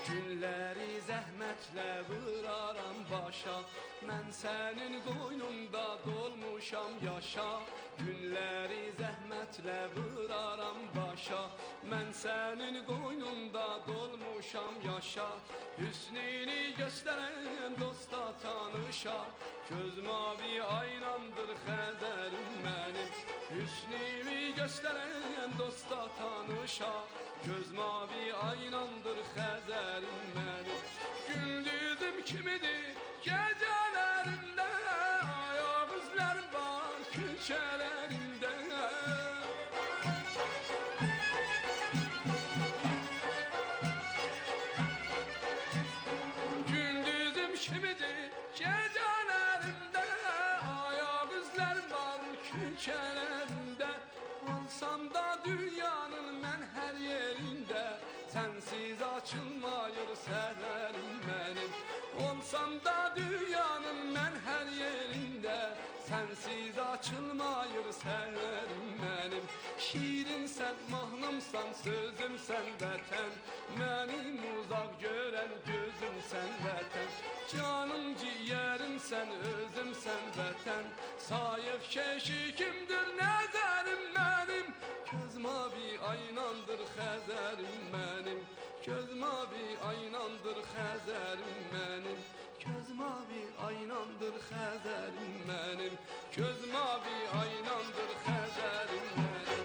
Günləri zəhmətlə vuraram başa, mən sənin qoynunda dolmuşam yaşa. Günləri zəhmətlə vuraram başa, mən sənin qoynunda dolmuşam yaşa. Hüsnünü göstərən dosta tanışa, göz mavi aynandır Xəzərim mənim. Hüsnünü göstərən dosta tanışa, göz mavi aynandır Xəzərim mənim. Gündüzüm kimidir gecələrimdə, ayaq izlər var küçələrimdə. Gündüzüm kimidir gecələrimdə, ayaq izlər var küçələrimdə. Olsam da dünyanın mən hər yerində, sənsiz açılmayır səhərim mənim. Olsam da dünyanın mən hər yerində, sənsiz açılmayır səhərim mənim. Şirinsən, mahnımsan, sözümsən vətən, mənim uzaq görən gözümsən vətən. Canım ciyərimsən, özümsən vətən, sayıq keşikimdir nəzərim mənim. Göz mavi aynandır Xəzərim mənim, göz mavi aynandır Xəzərim mənim. Göz mavi aynandır Xəzərim mənim, göz mavi aynandır Xəzərim mənim.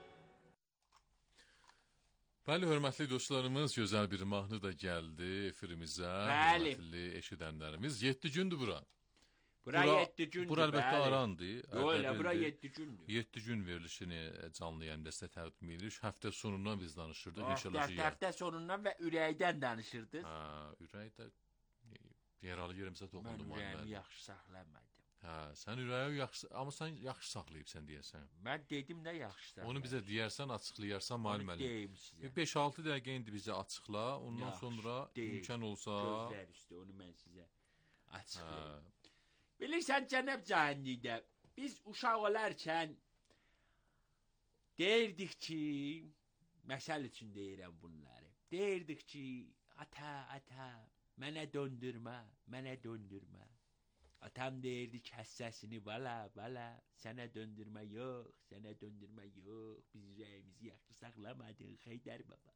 Bəli, hörmətli dostlarımız, gözəl bir mahnı da gəldi efirimizə. Bəli. Hörmətli eşidənlərimiz, 7 gündür bura. Bura 7 gündür. Bura əlbəttə arandı. Yox, bura 7 gündür. 7 gün verilişini canlı yayında sizə təqdim edirik. Həftə sonundan biz danışırdıq. İnşallah həftə sonundan və ürəkdən danışırdıq. Ürəkdə yaralı yerimizə toxundu. Mən ürəyimi yaxşı saxlamadım. Sən ürəyi yaxşı, amma sən yaxşı saxlayıbsən deyəsən. Mən dedim də yaxşı saxlayıbsan. Onu bizə deyərsən, açıqlayarsan müəllim əli. Deyim sizə. 5-6 dəqiqə indi bizə açıqla, ondan sonra imkan olsa... Gözlər üstə, onu mən sizə açıqlayayım. Bilirsən, cənab Cahannidə, biz uşaq olarkən deyirdik ki, məsəl üçün deyirəm bunları, deyirdik ki, ata, mənə döndürmə, mənə döndürmə. Atam deyirdi kəssəsini, bala, sənə döndürmə yox, sənə döndürmə yox, biz ürəyimizi yaxşı saxlamadıq, Xeydər baba.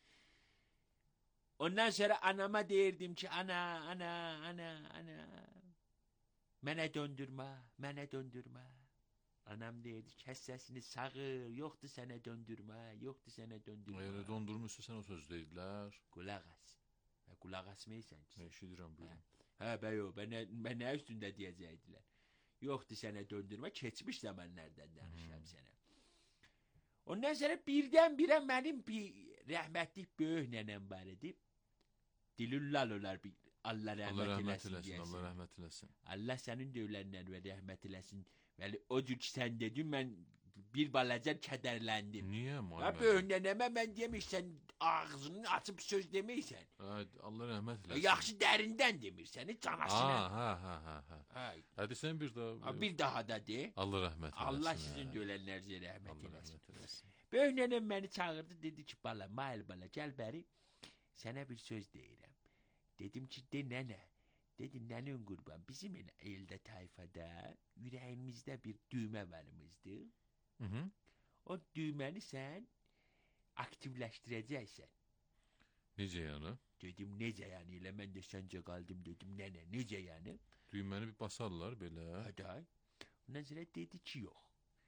Ondan sonra anama deyirdim ki, ana, mənə döndürmə. Anam deyirdi, kəssəsini sağır, yoxdur sənə döndürmə. Elə döndürmüşsə sən o söz deyirlər. Qulaq asmaysan ki. Eşidirəm, buyurun. Bəyo, mən nə üstündə deyəcəkdilər. Yoxdur sənə döndürmə, keçmiş zamanlardan danışam sənə. Ondan sonra birdən-birə mənim bir rəhmətlik böyük nənəm var idi. Dilullal olar bir, Allah rəhmət eləsin. Allah rəhmət eləsin. Allah sənin də ölənlər və rəhmət eləsin. Bəli, o cür ki sən dedin, mən bir balaca kədərləndim. Niyə müəllim? Böyük nənəmə mən demirsən, ağzını açıb söz deməysən. Allah rəhmət eləsin. Yaxşı dərindən demirsən, canasına. Hadi sən bir daha. Bir daha da de. Allah rəhmət eləsin. Allah sizin də ölənlərinizə rəhmət eləsin. Böyük nənəm məni çağırdı, dedi ki, bala, bala, gəl bəri, sənə bir söz deyirəm. Dedim ki, de nənə. Dedi, nənən qurban, bizim eldə tayfada ürəyimizdə bir düymə varımızdır. O düyməni sən aktivləşdirəcəksən. Necə yəni? Dedim, necə yəni? Elə mən də səncə qaldım, dedim, nənə, necə yəni? Düyməni bir basarlar belə. Həday. Ondan sonra dedi ki, yox.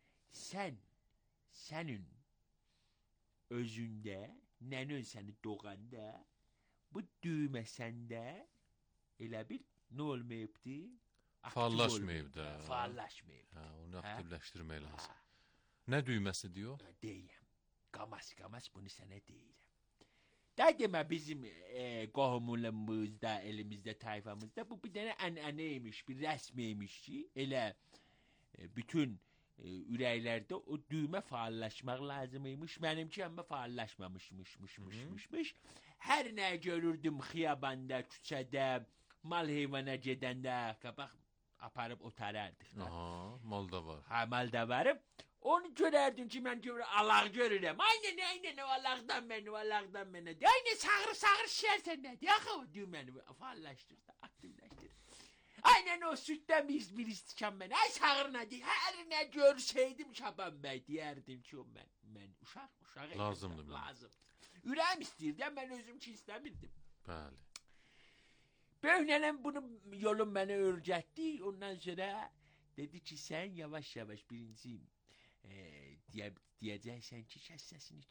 Sənin özündə, nənən səni doğanda, bu düymə səndə elə bir nə olmayıbdı? Faallaşmayıbdı. Faallaşmayıbdı. Onu aktivləşdirmək lazım. Nə düyməsi diyor? Deyəm. Qamas bunu sənə deyirəm. Da demə bizim qohumluğumuzda, elimizdə, tayfamızda bu bir dənə ənənəymiş, bir rəsmiymiş ki, elə bütün ürəklərdə o düymə faallaşmaq lazımıymış. Mənimki amma faallaşmamışmış. Hər nə görürdüm xiyabanda, küçədə, mal heyvana gedəndə, qabaq aparıb otarardıq. Aha, malda var. Malda varım. Onu görərdin ki, mən Allah görürəm. Aynen o Allah'dan mənə. Aynen sağır şişərsən nədir? Axı o diyor məni fallaşdırdı, aktivləşdirdi. Aynen o sütdən bir istikan mənə. Ay sağır nədir? Hər nə görsəydim Şaban bəy deyərdim ki, o mən uşaq Lazımdır mənə. Lazım. Ürəyim istəyirdi, mən özüm ki istəmirdim. Bəli. Böynələm bunu yolun mənə öyrətdi. Ondan sonra dedi ki, sən yavaş birinci diyeceksen ki kes sesini.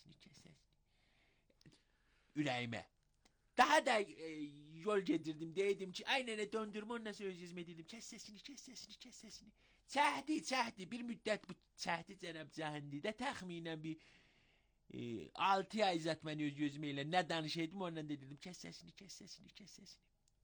Ürəyimə. Daha da yol gedirdim, dedim ki aynene döndürme ondan sonra öz-özümə dedim kes sesini. Çəhdi bir müddət bu çəhdi cənab cəhənnədə təxminən bir 6 ay zat mən öz-özümə ilə nə danışaydım ondan da dedim kes sesini.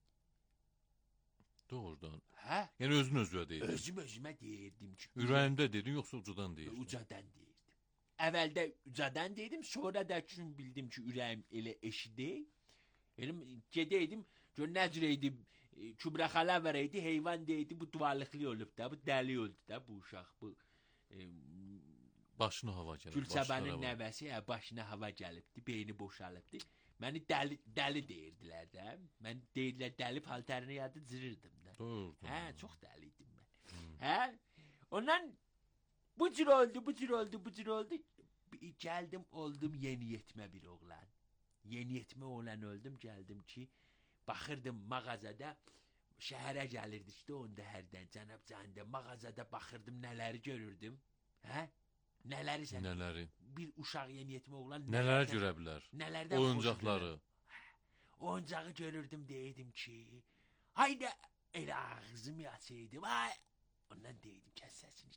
Doğrudan. Hə? Yəni özünə deyirdim. Özümə deyirdim ki. Ürəyimdə dedin yoxsa ucadan deyirdim? Ucadan deyirdim. Əvvəldə ucadan deyirdim, sonra da çünki bildim ki ürəyim elə eşidi. Elim gedəydim, gör nə cür idi, Kübra xala var idi, heyvan deyildi, bu duvarlıqlı olub da, bu dəli oldu da bu uşaq, bu başına hava gəlib. Gülçəbənin nəvəsi başına hava gəlibdi, beyni boşalıbdı. Məni dəli deyirdilər də. Mən deyirlər dəli paltarını yadı cırırdım da. Doğru. Hə, çox dəli idim mən. Hə? Ondan bu cür oldu. Gəldim oldum yeniyetmə bir oğlan. Yeniyetmə oğlan oldum, gəldim ki baxırdım mağazada şəhərə gəlirdi işte onda hərdən cənab cəhəndə mağazada baxırdım nələri görürdüm. Hə? Nələri? Bir uşaq yeniyetmə oğlan Nələr görə bilər? Nələrdən oyuncaqları. Oyuncağı görürdüm deyirdim ki hayda elə ağzımı açaydım. Ay ondan deyirdim kes sesini.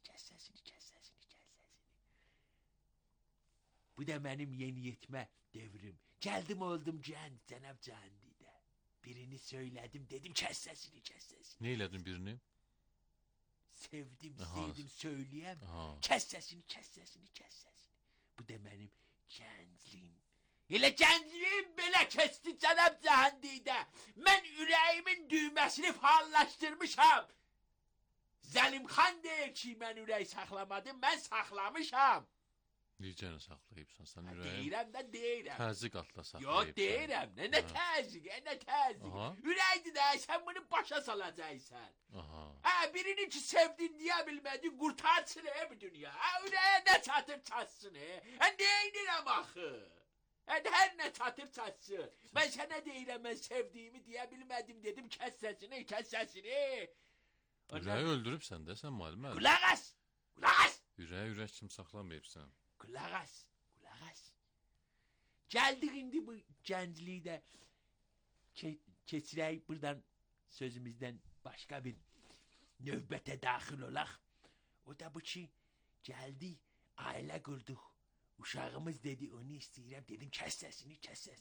Bu da mənim yeniyetmə devrim. Gəldim oldum cənab cəhənnədə. Birini söylədim dedim kes sesini. Ne elədin birini? Sevdim söyləyəm. Kes sesini. Bu da mənim gəncliyim. Elə gəncliyim belə kesti cənab cəhənnədə. Mən ürəyimin düyməsini faallaşdırmışam. Zəlimxan deyir ki, mən ürək saxlamadım, mən saxlamışam. Necə saxlayıbsan sən ürəyi? Deyirəm. Təzyiq atla saxlayıbsan. Yox, deyirəm. Nə təzyiq. Ürəkdir də, sən bunu başa salacaqsan. Birini ki sevdin deyə bilmədin, qurtarsın bu dünya. Ürəyə nə çatır çatsın. Neynirəm axı? Hər nə çatır çatsın. Mən sənə deyirəm, mən sevdiyimi deyə bilmədim, dedim kəs səsini. Ürəyi öldürübsən də sən müəllimə. Qulaq as. Ürək kim saxlamayıbsan. Qulaq as. Gəldik indi bu gənclikdə keçirək buradan sözümüzdən başqa bir növbətə daxil olaq. O da bu ki, gəldik, ailə qurduq. Uşağımız dedi, onu istəyirəm, dedim kəs səsini.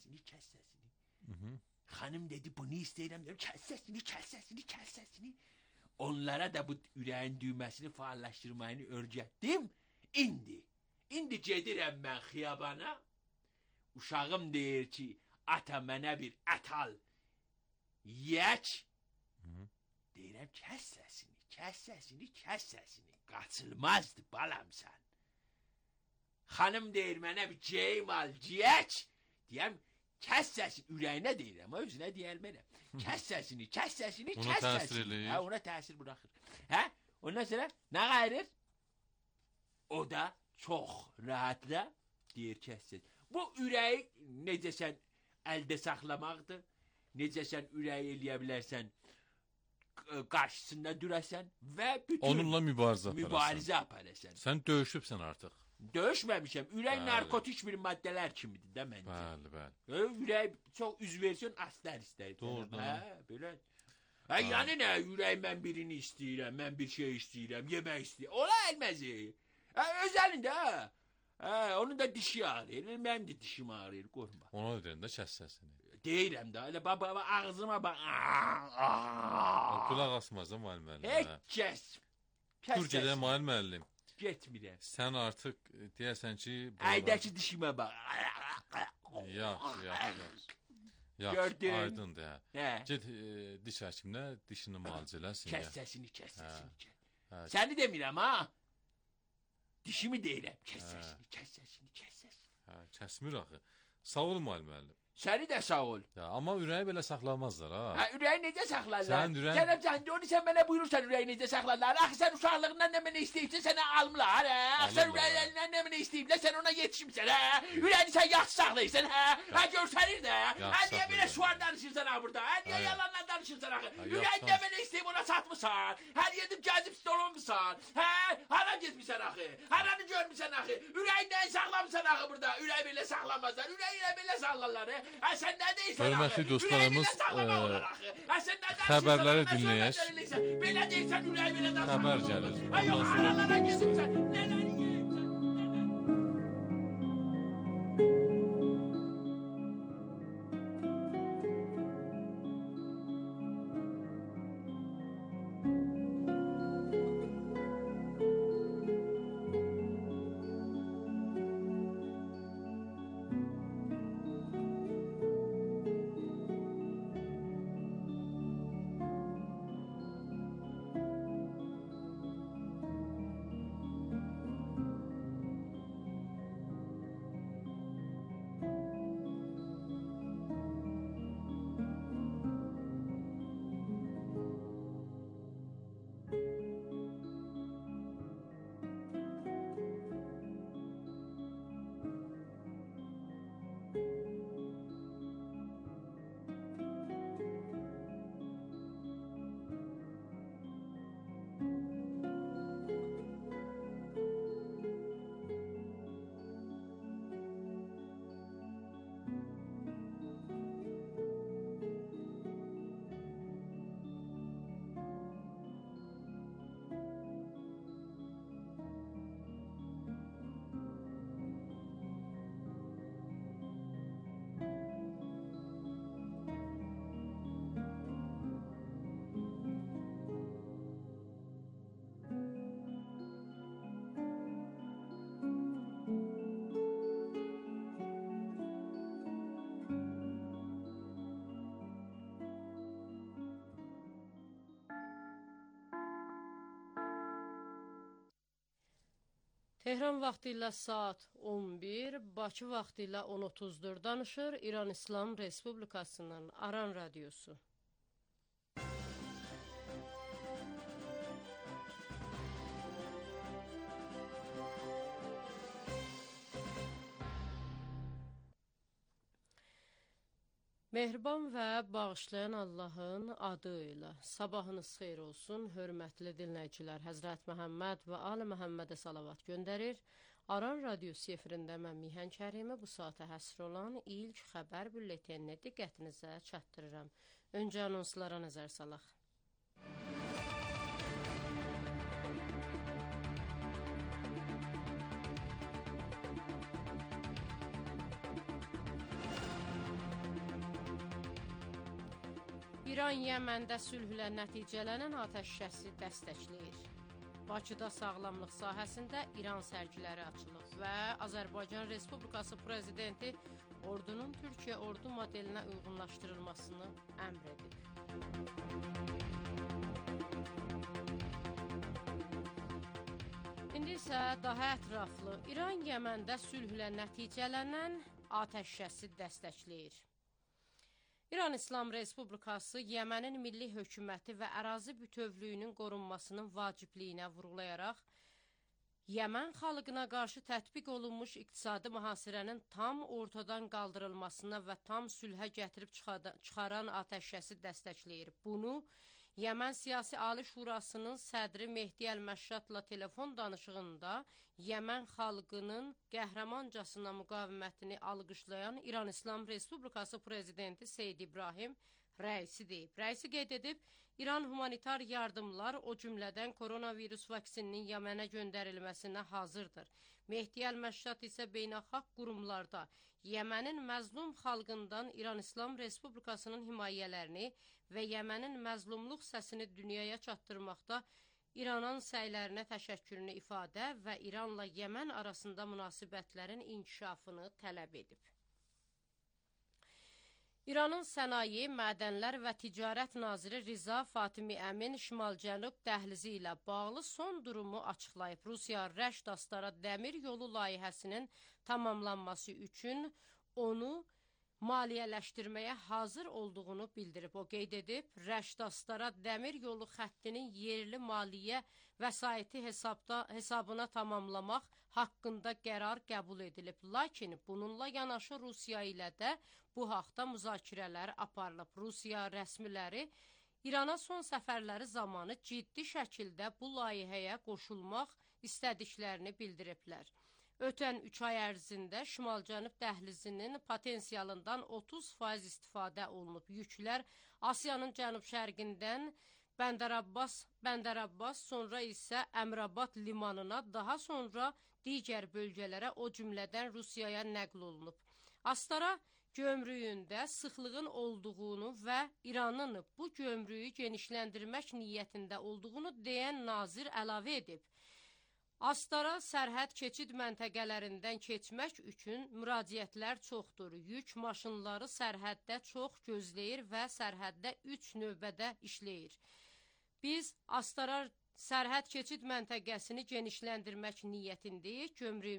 Xanım dedi, bunu istəyirəm, dedim kəs səsini. Onlara da bu ürəyin düyməsini faallaşdırmayını öyrətdim. İndi gedirəm mən xiyabana. Uşağım deyir ki, ata mənə bir ət al. Yiyək. Deyirəm, kəs səsini. Qaçılmazdı balam sən. Xanım deyir mənə bir geyim al, ciyək. Deyəm, kəs səsini. Ürəyinə deyirəm, özünə deyəlmərəm. Kəs səsini. Ona təsir eləyir. Ona təsir buraxır. Ondan sonra nə qayırır? O da çox rahatla deyir kəs səsini. Bu ürəyi necəsən əldə saxlamaqdır. Necəsən ürəyi eləyə bilərsən qarşısında durasan və bütün onunla mübarizə aparasan. Sən döyüşübsən artıq. Döyüşməmişəm. Ürək narkotik bir maddələr kimidir də məncə. Bəli. Ürək çox üzversiyon aslar istəyir. Doğrudan. Belə. Yəni nə? Ürək mən birini istəyirəm, mən bir şey istəyirəm, yemək istəyirəm. Ola elməz. Özəlində. Onun da dişi ağrıyır. Mənim də dişim ağrıyır. Qorxma. Ona deyəndə kəs səsini. Deyirəm də. Elə baba ağzıma bax. Qulaq asmaz müəllim. Kəs. Dur gedək müəllim. Getmirəm. Sən artıq deyəsən ki, əydəki dişimə bax. Yaxşı. Gördün. Aydındır. Get diş həkiminə dişini müalicə eləsin. Kəs səsini. Səni demirəm ha. Dişimi deyirəm. Kəs səsini, kəs səsini, kəs səsini. Hə, kəsmir axı. Sağ ol müəllim. Səni də sağ ol. Ya, amma ürəyi belə saxlamazlar ha. Hə, ürəyi necə saxlarlar? Sən ürəyin- Cənab Cahangir, sən mənə buyurursan ürəyi necə saxlarlar? Axı sən uşaqlığından nə mənə istəyibsən, sənə almırlar, hə? Axı sən Alırlar, ürəyindən nə mənə istəyiblər, sən ona yetişibsən, hə? Ürəyini sən yaxşı saxlayırsan, hə? Hə, görsənir də. Yaxşı Hə, niyə belə saxlayıram. sual danışırsan ha burada? Hə, niyə Hə. yalanlar danışırsan axı? Hə, Ürəyin yaxşı nə mənə istəyib ona satmısan? Hər yedib gəzib stolonmusan? Hə? Hara getmisən axı? Haranı görmüsən axı? Ürəyindən saxlamısan axı burada? Ürəyi belə saxlamazlar. Ürəyi ilə belə saxlarlar, hə? Hə, sən nə deyirsən axı? Hörmətli dostlarımız, xəbərləri xəbərləri dinləyək. Belə deyirsən ürəyi belə də Xəbər gəlir. Ay yox, Ondan sonra- aralara gedirsən. Nələri yeyirsən? Tehran vaxtı ilə saat 11, Bakı vaxtı ilə 10:34 danışır İran İslam Respublikasının Aran Radiosu. Mehriban və bağışlayan Allahın adı ilə sabahınız xeyir olsun, hörmətli dinləyicilər. Həzrət Məhəmməd və Ali Məhəmmədə salavat göndərir. Aran Radiosu efirində mən Mihən Kərimi bu saata həsr olan ilk xəbər bülletenini diqqətinizə çatdırıram. Öncə anonslara nəzər salaq. İran Yəməndə sülhlə nəticələnən atəşkəsi dəstəkləyir. Bakıda sağlamlıq sahəsində İran sərgiləri açılıb və Azərbaycan Respublikası Prezidenti ordunun Türkiyə ordu modelinə uyğunlaşdırılmasını əmr edib. İndi isə daha ətraflı İran Yəməndə sülhlə nəticələnən atəşkəsi dəstəkləyir. İran İslam Respublikası Yəmənin milli hökuməti və ərazi bütövlüyünün qorunmasının vacibliyinə vurğulayaraq, Yəmən xalqına qarşı tətbiq olunmuş iqtisadi mühasirənin tam ortadan qaldırılmasına və tam sülhə gətirib çıxaran atəşkəsi dəstəkləyir. Bunu Yəmən Siyasi Ali Şurasının sədri Mehdi Əl-Məşşadla telefon danışığında Yəmən xalqının qəhrəmancasına müqavimətini alqışlayan İran İslam Respublikası Prezidenti Seyid İbrahim Rəisi deyib. Rəisi qeyd edib, İran humanitar yardımlar, o cümlədən koronavirus vaksininin Yəmənə göndərilməsinə hazırdır. Mehdi Əl-Məşşad isə beynəlxalq qurumlarda Yəmənin məzlum xalqından İran İslam Respublikasının himayələrini və Yəmənin məzlumluq səsini dünyaya çatdırmaqda İranın səylərinə təşəkkürünü ifadə və İranla Yəmən arasında münasibətlərin inkişafını tələb edib. İranın Sənaye, Mədənlər və Ticarət Naziri Riza Fatimi Əmin Şimal-Cənub dəhlizi ilə bağlı son durumu açıqlayıb. Rusiya Rəşd-Astara dəmir yolu layihəsinin tamamlanması üçün onu maliyyələşdirməyə hazır olduğunu bildirib. O qeyd edib, Rəşd-Astara dəmir yolu xəttinin yerli maliyyə vəsaiti hesabına tamamlamaq haqqında qərar qəbul edilib. Lakin bununla yanaşı Rusiya ilə də bu haqda müzakirələr aparılıb. Rusiya rəsmiləri İrana son səfərləri zamanı ciddi şəkildə bu layihəyə qoşulmaq istədiklərini bildiriblər. Ötən 3 ay ərzində Şimal-Cənub dəhlizinin potensialından 30% istifadə olunub. Yüklər Asiyanın cənub-şərqindən Bəndər-Abbas, sonra isə Əmrabad limanına, daha sonra digər bölgələrə, o cümlədən Rusiyaya nəql olunub. Astara gömrüyündə sıxlığın olduğunu və İranın bu gömrüyü genişləndirmək niyyətində olduğunu deyən nazir əlavə edib. Astara sərhəd keçid məntəqələrindən keçmək üçün müraciətlər çoxdur. Yük maşınları sərhəddə çox gözləyir və sərhəddə 3 növbədə işləyir. Biz Astara sərhəd keçid məntəqəsini genişləndirmək niyyətindəyik.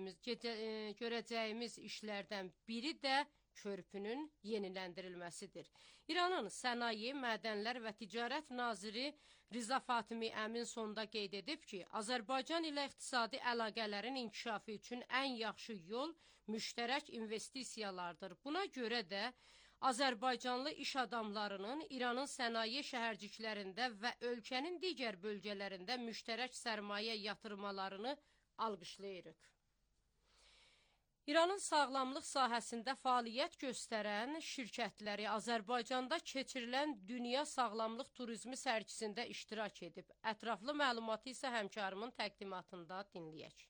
Görəcəyimiz işlərdən biri də körpünün yeniləndirilməsidir. İranın Sənaye, Mədənlər və Ticarət Naziri Riza Fatimi Əmin sonda qeyd edib ki, Azərbaycan ilə iqtisadi əlaqələrin inkişafı üçün ən yaxşı yol müştərək investisiyalardır. Buna görə də Azərbaycanlı iş adamlarının İranın sənaye şəhərciklərində və ölkənin digər bölgələrində müştərək sərmayə yatırmalarını alqışlayırıq. İranın sağlamlıq sahəsində fəaliyyət göstərən şirkətləri Azərbaycanda keçirilən Dünya Sağlamlıq Turizmi sərgisində iştirak edib. Ətraflı məlumatı isə həmkarımın təqdimatında dinləyək.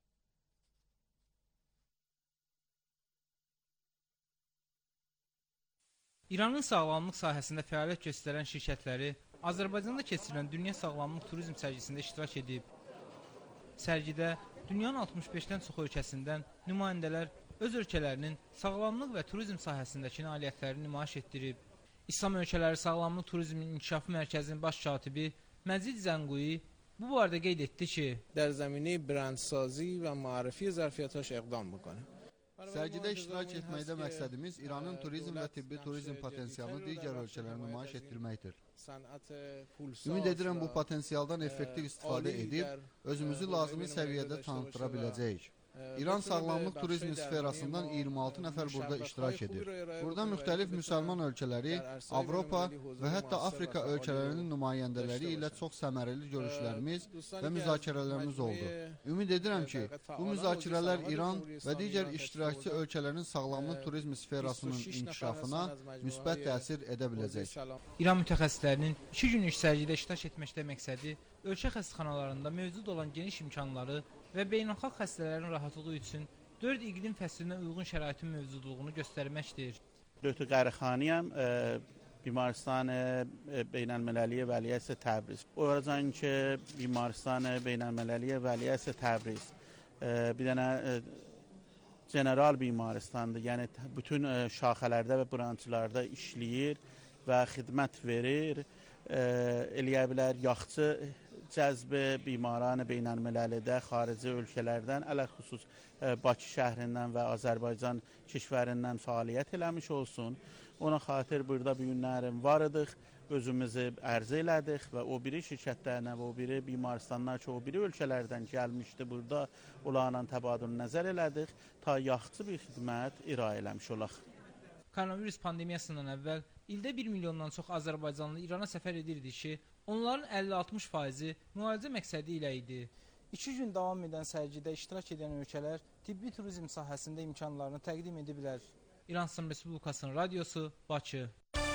İranın sağlamlıq sahəsində fəaliyyət göstərən şirkətləri Azərbaycanda keçirilən Dünya Sağlamlıq Turizm sərgisində iştirak edib. Sərgidə dünyanın 65-dən çox ölkəsindən nümayəndələr öz ölkələrinin sağlamlıq və turizm sahəsindəki nailiyyətlərini nümayiş etdirib. İslam ölkələri Sağlamlıq Turizminin İnkişafı Mərkəzinin baş katibi Məcid Zənqui bu barədə qeyd etdi ki, در زمینه برندسازی و معرفی ظرفیت‌هاش اقدام می‌کنه. Sərgidə iştirak etməkdə məqsədimiz İranın turizm və tibbi turizm potensialını digər ölkələrə nümayiş etdirməkdir. Ümid edirəm bu potensialdan effektiv istifadə edib, özümüzü lazımi səviyyədə tanıtıra biləcəyik. İran sağlamlıq turizmi sferasından 26 nəfər burada iştirak edir. Burada müxtəlif müsəlman ölkələri, Avropa və hətta Afrika ölkələrinin nümayəndələri ilə çox səmərəli görüşlərimiz və müzakirələrimiz oldu. Ümid edirəm ki, bu müzakirələr İran və digər iştirakçı ölkələrin sağlamlıq turizmi sferasının inkişafına müsbət təsir edə biləcək. İran mütəxəssislərinin 2 günlük sərgidə iştirak etməkdə məqsədi ölkə xəstəxanalarında mövcud olan geniş imkanları və beynəlxalq xəstələrin rahatlığı üçün 4 iqlim fəslinə uyğun şəraitin mövcudluğunu göstərməkdir. دکتر قرخانی هم بیمارستان بین المللی ولیعصر تبریز. اوزان که بیمارستان بین المللی ولیعصر تبریز bir dənə general بیمارستانdır. Yəni bütün şaxələrdə və branşlarda işləyir və xidmət verir. Eləyə bilər yaxçı cəzb bimaran beynəlməlidə xarici ölkələrdən, ələxüsus Bakı şəhrindən və Azərbaycan kişvərindən fəaliyyət eləmiş olsun. Ona xatir burada bu günlərim var idik, özümüzü ərz elədik və o biri şirkətlərinə və o biri bimarstanlar ki, o biri ölkələrdən gəlmişdi, burada onlarla təbadül nəzər elədik, ta yaxçı bir xidmət irayə eləmiş olaq. Koronavirus pandemiyasından əvvəl ildə 1 milyondan çox Azərbaycanlı İrana səfər edirdi ki, onların 50-60%-i müalicə məqsədi ilə idi. 2 gün davam edən sərgidə iştirak edən ölkələr tibbi turizm sahəsində imkanlarını təqdim edə bilər. İran İslam Respublikasının radiosu, Bakı.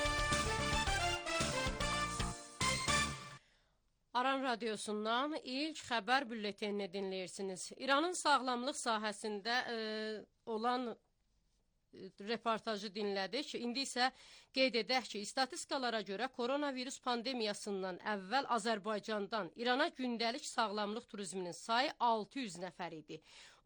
Aran radiosundan ilk xəbər bülletenini dinləyirsiniz. İranın sağlamlıq sahəsində olan reportajı dinlədik. İndi isə qeyd edək ki, statistikalara görə koronavirus pandemiyasından əvvəl Azərbaycandan İrana gündəlik sağlamlıq turizminin sayı 600 nəfər idi.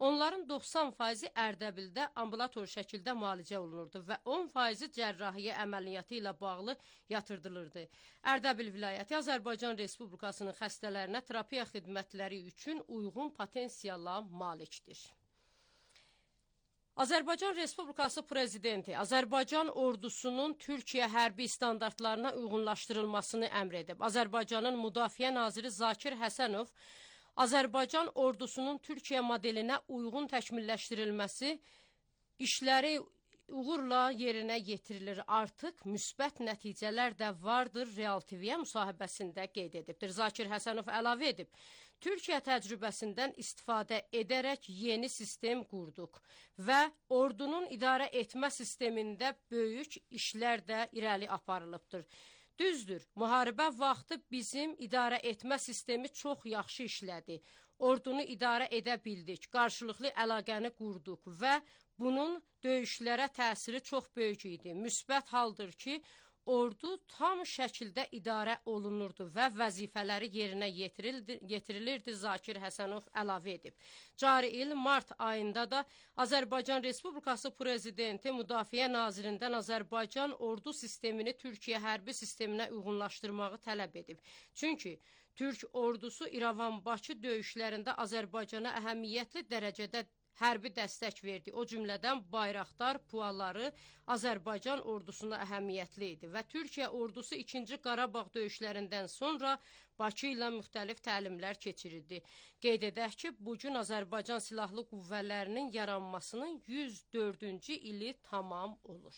Onların 90%-i Ərdəbildə ambulator şəkildə müalicə olunurdu və 10%-i cərrahiyyə əməliyyatı ilə bağlı yatırdılırdı. Ərdəbil vilayəti Azərbaycan Respublikasının xəstələrinə terapiya xidmətləri üçün uyğun potensiala malikdir. Azərbaycan Respublikası Prezidenti Azərbaycan ordusunun Türkiyə hərbi standartlarına uyğunlaşdırılmasını əmr edib. Azərbaycanın Müdafiə naziri Zakir Həsənov Azərbaycan ordusunun Türkiyə modelinə uyğun təkmilləşdirilməsi işləri uğurla yerinə yetirilir. Artıq müsbət nəticələr də vardır, Real TV-yə müsahibəsində qeyd edibdir. Zakir Həsənov əlavə edib, Türkiyə təcrübəsindən istifadə edərək yeni sistem qurduq və ordunun idarə etmə sistemində böyük işlər də irəli aparılıbdır. Düzdür, müharibə vaxtı bizim idarə etmə sistemi çox yaxşı işlədi. Ordunu idarə edə bildik, qarşılıqlı əlaqəni qurduq və bunun döyüşlərə təsiri çox böyük idi. Müsbət haldır ki, ordu tam şəkildə idarə olunurdu və vəzifələri yerinə yetirilirdi, Zakir Həsənov əlavə edib. Cari il mart ayında da Azərbaycan Respublikası Prezidenti Müdafiə Nazirindən Azərbaycan ordu sistemini Türkiyə hərbi sisteminə uyğunlaşdırmağı tələb edib. Çünki Türk ordusu İrəvan-Bakı döyüşlərində Azərbaycana əhəmiyyətli dərəcədə hərbi dəstək verdi. O cümlədən Bayraqdar pualları Azərbaycan ordusuna əhəmiyyətli idi və Türkiyə ordusu 2-ci Qarabağ döyüşlərindən sonra Bakı ilə müxtəlif təlimlər keçirildi. Qeyd edək ki, bugün Azərbaycan Silahlı Qüvvələrinin yaranmasının 104-cü ili tamam olur.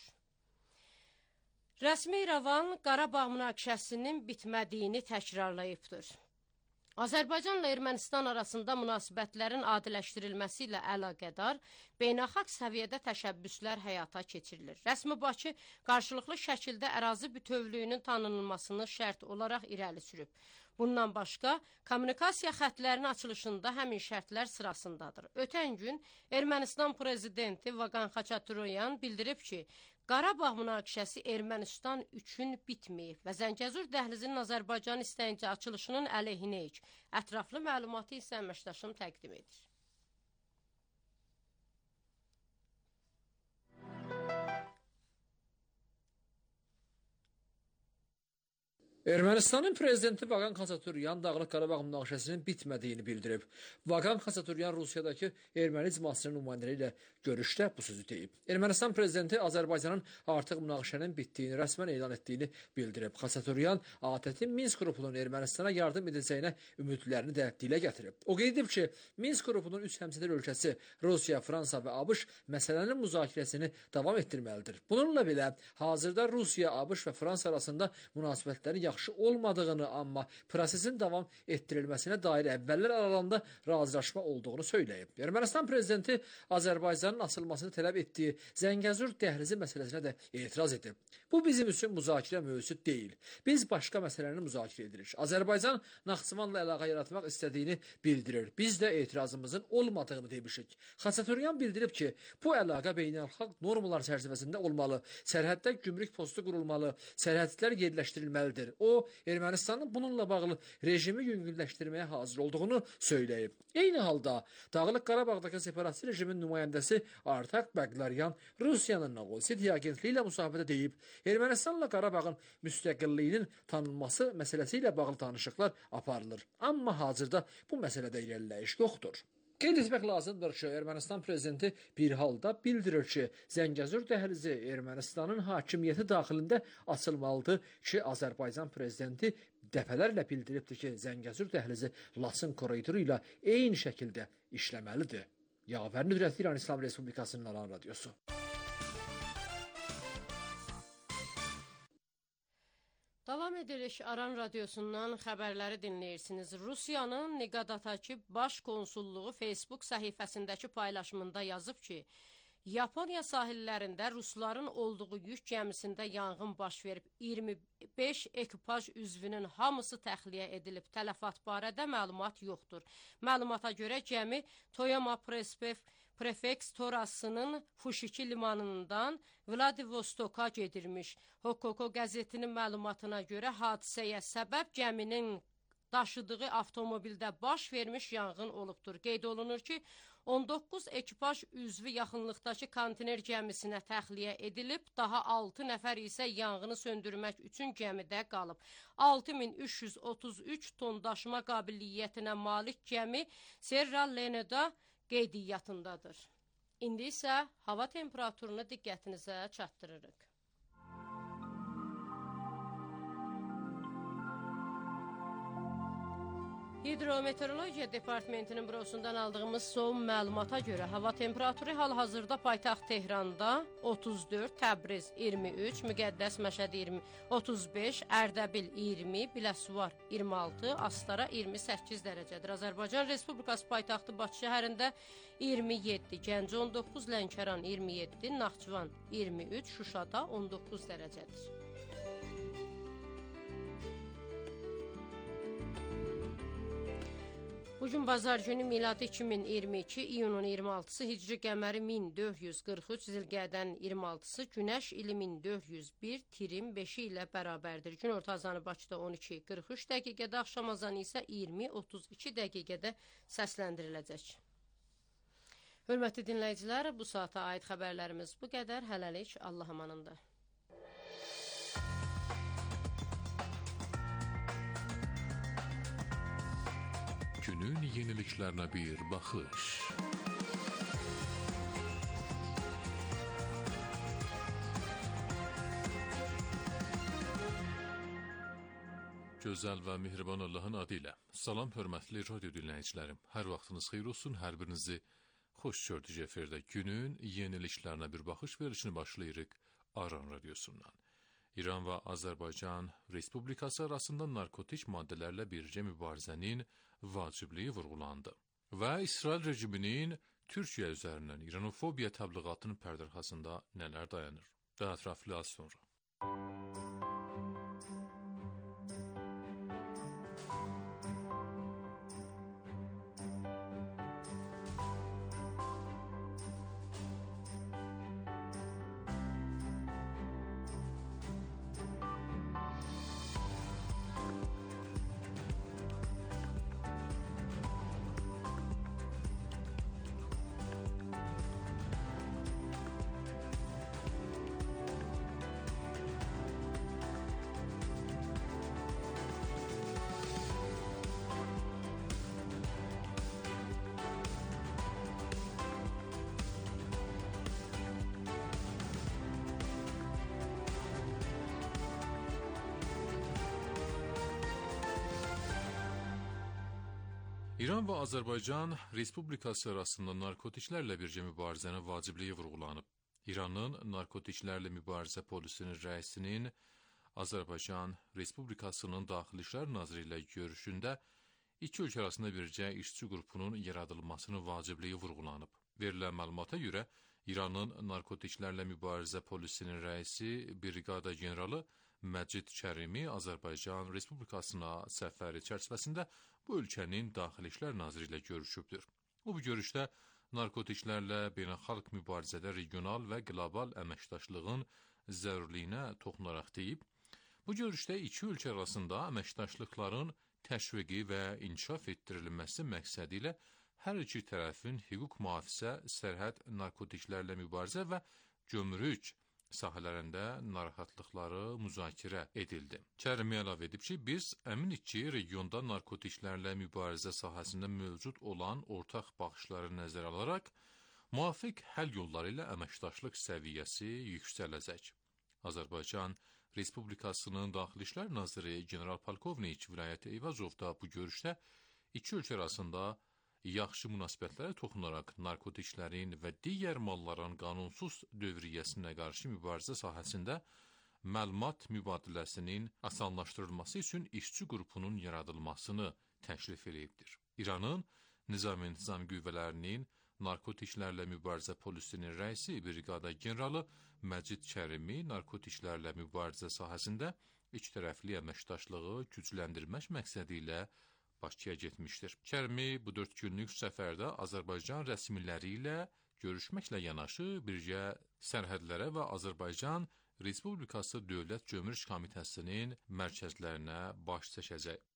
Rəsmi İrəvan Qarabağ münaqişəsinin bitmədiyini təkrarlayıbdır. Azərbaycanla Ermənistan arasında münasibətlərin adiləşdirilməsi ilə əlaqədar beynəlxalq səviyyədə təşəbbüslər həyata keçirilir. Rəsmi Bakı qarşılıqlı şəkildə ərazi bütövlüyünün tanınılmasını şərt olaraq irəli sürüb. Bundan başqa, kommunikasiya xətlərinin açılışında həmin şərtlər sırasındadır. Ötən gün Ermənistan prezidenti Vaqan Xaçaturyan bildirib ki, Qarabağ münaqişəsi Ermənistan üçün bitməyib və Zəngəzur dəhlizinin Azərbaycan istəyincə açılışının əleyhinəyik. Ətraflı məlumatı isə əməkdaşım təqdim edir. Ermənistanın prezidenti Vaqan Xaçaturyan Dağlıq Qarabağ münaqişəsinin bitmədiyini bildirib. Vaqan Xaçaturyan Rusiyadakı erməni icmasının nümayəndələri ilə görüşdə bu sözü deyib. Ermənistan prezidenti Azərbaycanın artıq münaqişənin bitdiyini rəsmən elan etdiyini bildirib. Xaçaturyan ATƏT-in Minsk qrupunun Ermənistana yardım edəcəyinə ümidlərini də dilə gətirib. O qeyd edib ki, Minsk qrupunun 3 həmsədər ölkəsi Rusiya, Fransa və ABŞ məsələnin müzakirəsini davam etdirməlidir. Bununla belə hazırda Rusiya, ABŞ və Fransa arasında münasibətlərin yaxşı olmadığını, amma prosesin davam etdirilməsinə dair əvvəllər aralığında razılaşma olduğunu söyləyib. Ermənistan prezidenti Azərbaycanın açılmasını tələb etdiyi Zəngəzur dəhlizi məsələsinə də etiraz edib. Bu bizim üçün müzakirə mövzusu deyil. Biz başqa məsələni müzakirə edirik. Azərbaycan Naxçıvanla əlaqə yaratmaq istədiyini bildirir. Biz də etirazımızın olmadığını demişik. Xaçaturyan bildirib ki, bu əlaqə beynəlxalq normalar çərçivəsində olmalı, sərhəddə gümrük postu qurulmalı, sərhədlər yerləşdirilməlidir. O, Ermənistanın bununla bağlı rejimi yüngülləşdirməyə hazır olduğunu söyləyib. Eyni halda Dağlıq Qarabağdakı separatist rejimin nümayəndəsi Artak Bəqlaryan Rusiyanın Novossiyeti agentliyi ilə müsahibədə deyib, Ermənistanla Qarabağın müstəqilliyinin tanınması məsələsi ilə bağlı danışıqlar aparılır. Amma hazırda bu məsələdə irəliləyiş yoxdur. Qeyd etmək lazımdır ki, Ermənistan prezidenti bir halda bildirir ki, Zəngəzur dəhlizi Ermənistanın hakimiyyəti daxilində açılmalıdır ki, Azərbaycan prezidenti dəfələrlə bildiribdir ki, Zəngəzur dəhlizi Laçın koridoru ilə eyni şəkildə işləməlidir. Yavər Nüdrətli İran İslam Respublikasının Aran Radyosu. Davam edirik Aran Radyosundan xəbərləri dinləyirsiniz. Rusiyanın Neqadataki Baş Konsulluğu Facebook səhifəsindəki paylaşımında yazıb ki, Yaponiya sahillərində rusların olduğu yük gəmisində yanğın baş verib. 25 ekipaj üzvünün hamısı təxliyə edilib. Tələfat barədə məlumat yoxdur. Məlumata görə gəmi Toyama prefekturasının Fushiki limanından Vladivostoka gedirmiş. Hokoko qəzetinin məlumatına görə hadisəyə səbəb gəminin daşıdığı avtomobildə baş vermiş yanğın olubdur. Qeyd olunur ki, 19 ekipaj üzvü yaxınlıqdakı konteyner gəmisinə təxliyə edilib, daha 6 nəfər isə yanğını söndürmək üçün gəmidə qalıb. 6333 ton daşıma qabiliyyətinə malik gəmi Sierra Leone'da qeydiyyatındadır. İndi isə hava temperaturunu diqqətinizə çatdırırıq. Hidrometeorologiya Departamentinin bürosundan aldığımız son məlumata görə hava temperaturu hal-hazırda paytaxt Tehranda 34, Təbriz 23, Müqəddəs Məşəd 35, Ərdəbil 20, Biləsuvar 26, Astara 28 dərəcədir. Azərbaycan Respublikası paytaxtı Bakı şəhərində 27, Gəncə 19, Lənkəran 27, Naxçıvan 23, Şuşada 19 dərəcədir. Bugün bazar günü miladi 2022, iyunun 26-sı, hicri qəməri 1443, zilqədən 26-sı, günəş ili 1401, tirim 5-i ilə bərabərdir. Gün orta azanı Bakıda 12:43 dəqiqədə, axşam azanı isə 20:32 dəqiqədə səsləndiriləcək. Hörmətli dinləyicilər, bu saata aid xəbərlərimiz bu qədər. Hələlik Allah amanında. Günün yeniliklerine bir bakış. Gözəl və mehriban Allahın adı ilə. Salam hörmətli radio dinləyicilərim. Hər vaxtınız xeyir olsun. Hər birinizi xoş gördük efirdə. Günün yeniliklerine bir bakış verilişini başlayırıq Aran radyosundan. İran və Azərbaycan Respublikası arasında narkotik maddələrlə birgə mübarizənin vacibliyi vurğulandı. Və İsrail rejiminin Türkiyə üzərindən İranofobiya təbliğatının pərdərxasında nələr dayanır? Daha ətraflı az sonra. İran və Azərbaycan Respublikası arasında narkotiklərlə birgə mübarizənin vacibliyi vurğulanıb. İranın narkotiklərlə mübarizə polisinin rəisinin Azərbaycan Respublikasının Daxili İşlər Naziri ilə görüşündə iki ölkə arasında birgə işçi qrupunun yaradılmasının vacibliyi vurğulanıb. Verilən məlumata görə İranın narkotiklərlə mübarizə polisinin rəisi Briqada generalı Məcid Kərimi Azərbaycan Respublikasına səfəri çərçivəsində bu ölkənin Daxili İşlər Naziri ilə görüşübdür. O bu görüşdə narkotiklərlə beynəlxalq mübarizədə regional və qlobal əməkdaşlığın zərurliyinə toxunaraq deyib, bu görüşdə iki ölkə arasında əməkdaşlıqların təşviqi və inkişaf etdirilməsi məqsədi ilə hər iki tərəfin hüquq mühafizə, sərhəd narkotiklərlə mübarizə və gömrük sahələrində narahatlıqları müzakirə edildi. Kərimi əlavə edib ki, biz əminik ki, regionda narkotiklərlə mübarizə sahəsində mövcud olan ortaq baxışları nəzərə alaraq, müvafiq həll yolları ilə əməkdaşlıq səviyyəsi yüksələcək. Azərbaycan Respublikasının Daxili İşlər Naziri General Polkovnik Vilayət Eyvazov da bu görüşdə iki ölkə arasında yaxşı münasibətlərə toxunaraq narkotiklərin və digər malların qanunsuz dövriyyəsinə qarşı mübarizə sahəsində məlumat mübadiləsinin asanlaşdırılması üçün işçi qrupunun yaradılmasını təklif edibdir. İranın Nizam-intizam qüvvələrinin narkotiklərlə mübarizə polisinin rəisi Briqada generalı Məcid Kərimi narkotiklərlə mübarizə sahəsində ikitərəfli əməkdaşlığı gücləndirmək məqsədi ilə Bakıya getmişdir. Kərimi bu 4 günlük səfərdə Azərbaycan rəsmiləri ilə görüşməklə yanaşı birgə sərhədlərə və Azərbaycan Respublikası Dövlət Gömrük Komitəsinin mərkəzlərinə baş çəkəcək.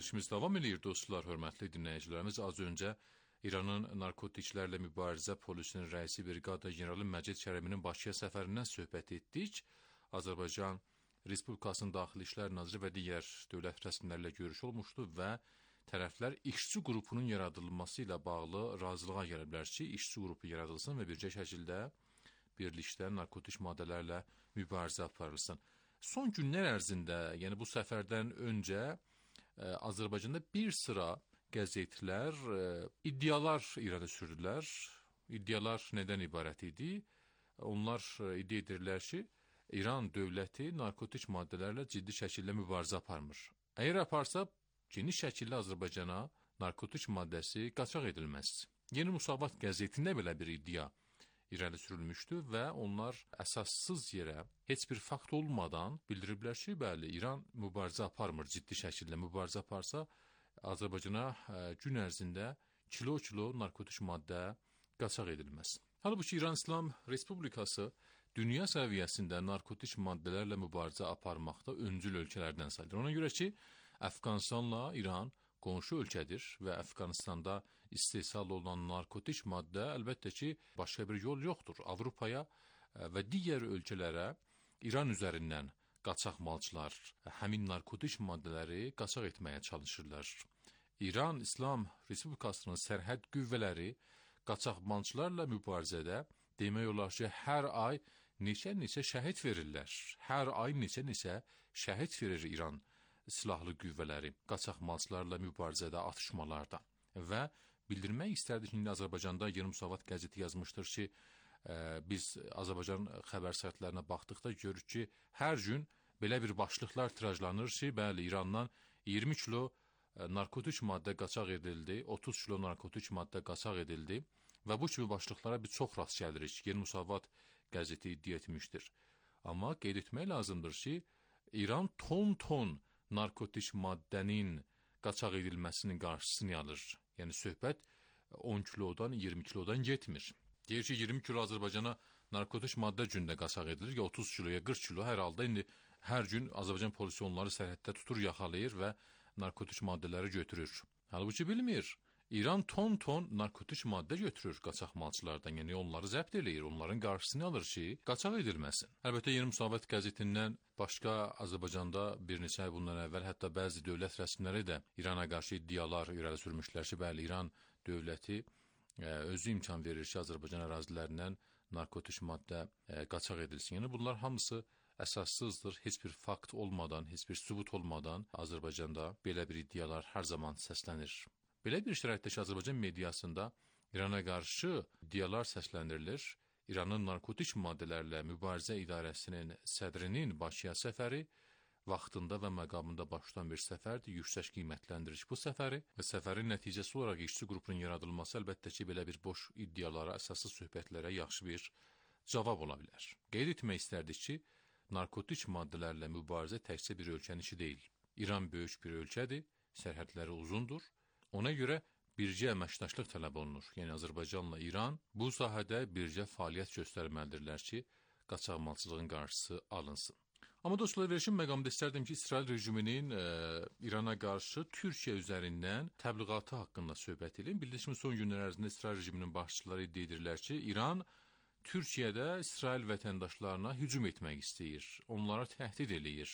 Verilişimiz davam edir dostlar, hörmətli dinləyicilərimiz. Az öncə İranın narkotiklərlə mübarizə polisinin rəisi brigada generalı Məcid Kərəminin Bakıya səfərindən söhbət etdik. Azərbaycan Respublikasının Daxili İşlər Naziri və digər dövlət rəsmiləri ilə görüş olmuşdu və tərəflər işçi qrupunun yaradılması ilə bağlı razılığa gəliblər ki, işçi qrupu yaradılsın və bircə şəkildə birlikdə narkotik maddələrlə mübarizə aparılsın. Son günlər ərzində, yəni bu səfərdən öncə Azərbaycanda bir sıra qəzetlər iddialar irəli sürdülər. İddialar nədən ibarət idi? Onlar iddia edirlər ki, İran dövləti narkotik maddələrlə ciddi şəkildə mübarizə aparmır. Əgər aparsa, geniş şəkildə Azərbaycana narkotik maddəsi qaçaq edilməz. Yeni Müsavat qəzetində belə bir iddia irəli sürülmüşdü və onlar əsassız yerə, heç bir fakt olmadan bildiriblər ki, bəli, İran mübarizə aparmır, ciddi şəkildə mübarizə aparsa, Azərbaycana gün ərzində kilo narkotik maddə qaçaq edilməz. Halbuki İran İslam Respublikası dünya səviyyəsində narkotik maddələrlə mübarizə aparmaqda öncül ölkələrdən sayılır. Ona görə ki, Əfqanistanla İran qonşu ölkədir və Əfqanistanda istehsal olunan narkotik maddə əlbəttə ki, başqa bir yol yoxdur. Avropaya və digər ölkələrə İran üzərindən qaçaq malçılar həmin narkotik maddələri qaçaq etməyə çalışırlar. İran İslam Respublikasının sərhəd qüvvələri qaçaq malçılarla mübarizədə demək olar ki, hər ay neçə şəhid verirlər. Hər ay neçə şəhid verir İran silahlı qüvvələri qaçaq malçılarla mübarizədə, atışmalarda. Və bildirmək istərdik ki, Azərbaycanda Yeni Müsavat qəzeti yazmışdır ki, biz Azərbaycan xəbər saytlarına baxdıqda görürük ki, hər gün belə bir başlıqlar tirajlanır ki, bəli, İrandan 20 kilo narkotik maddə qaçaq edildi, 30 kilo narkotik maddə qaçaq edildi və bu kimi başlıqlara biz çox rast gəlirik. Yeni Müsavat qəzeti iddia etmişdir. Amma qeyd etmək lazımdır ki, İran ton narkotik maddənin qaçaq edilməsinin qarşısını alır. Yəni söhbət 10 kilodan, 20 kilodan getmir. Deyir ki, 20 kilo Azərbaycana narkotik maddə gündə qaçaq edilir, ya 30 kilo, ya 40 kilo, hər halda indi hər gün Azərbaycan polisi onları sərhəddə tutur, yaxalayır və narkotik maddələri götürür. Halbuki bilmir, İran ton narkotik maddə götürür qaçaq malçılardan, yəni onları zəbt eləyir, onların qarşısını alır ki, qaçaq edilməsin. Əlbəttə, Yeni Müsavat qəzetindən başqa Azərbaycanda bir neçə ay bundan əvvəl hətta bəzi dövlət rəsmiləri də İrana qarşı iddialar irəli sürmüşlər ki, bəli, İran dövləti özü imkan verir ki, Azərbaycan ərazilərindən narkotik maddə qaçaq edilsin. Yəni bunlar hamısı əsassızdır, heç bir fakt olmadan, heç bir sübut olmadan Azərbaycanda belə bir iddialar hər zaman səslənir. Belə bir şəraitdə ki, Azərbaycan mediasında İrana qarşı iddialar səsləndirilir. İranın narkotik maddələrlə mübarizə idarəsinin sədrinin Bakıya səfəri vaxtında və məqamında başlayan bir səfərdir, yüksək qiymətləndiririk bu səfəri və səfərin nəticəsi olaraq işçi qrupunun yaradılması əlbəttə ki, belə bir boş iddialara, əsassız söhbətlərə yaxşı bir cavab ola bilər. Qeyd etmək istərdik ki, narkotik maddələrlə mübarizə təkcə bir ölkənin işi deyil. İran böyük bir ölkədir, sərhədləri uzundur. Ona görə bircə əməkdaşlıq tələb olunur. Yəni Azərbaycanla İran bu sahədə bircə fəaliyyət göstərməlidirlər ki, qaçaqmalçılığın qarşısı alınsın. Amma dostlar, verişim məqamda istərdim ki, İsrail rejiminin İrana qarşı Türkiyə üzərindən təbliğatı haqqında söhbət edin. Bildiyiniz kimi, son günlər ərzində İsrail rejiminin başçıları iddia edirlər ki, İran Türkiyədə İsrail vətəndaşlarına hücum etmək istəyir, onlara təhdid eləyir.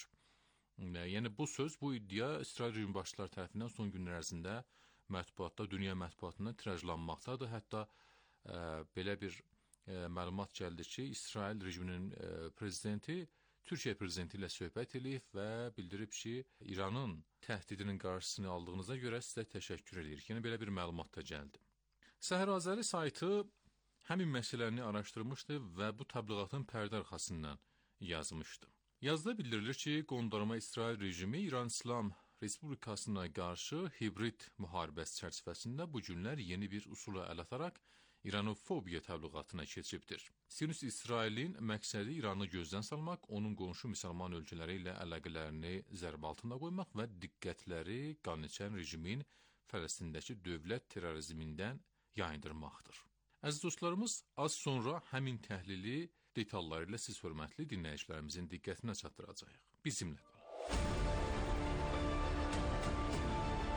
Yəni bu söz, bu iddia İsrail rejimi başçıları tərəfindən son günlər ərzində mətbuatda, dünya mətbuatında tirajlanmaqdadır. Hətta belə bir məlumat gəldi ki, İsrail rejiminin prezidenti Türkiyə prezidenti ilə söhbət edib və bildirib ki, İranın təhdidinin qarşısını aldığınıza görə sizə təşəkkür edirik. Yəni belə bir məlumat da gəldi. Səhər Azəri saytı həmin məsələni araşdırmışdı və bu təbliğatın pərdə arxasından yazmışdı. Yazıda bildirilir ki, qondarma İsrail rejimi İran İslam Respublikasına qarşı hibrid müharibəsi çərçivəsində bu günlər yeni bir usula əl ataraq İranofobiya təbliğatına keçibdir. Sionist İsrailin məqsədi İranı gözdən salmaq, onun qonşu müsəlman ölkələri ilə əlaqələrini zərb altında qoymaq və diqqətləri qaniçən rejimin Fələstindəki dövlət terrorizmindən yayındırmaqdır. Əziz dostlarımız, az sonra həmin təhlili detalları ilə siz hörmətli dinləyicilərimizin diqqətinə çatdıracağıq. Bizimlə qalın.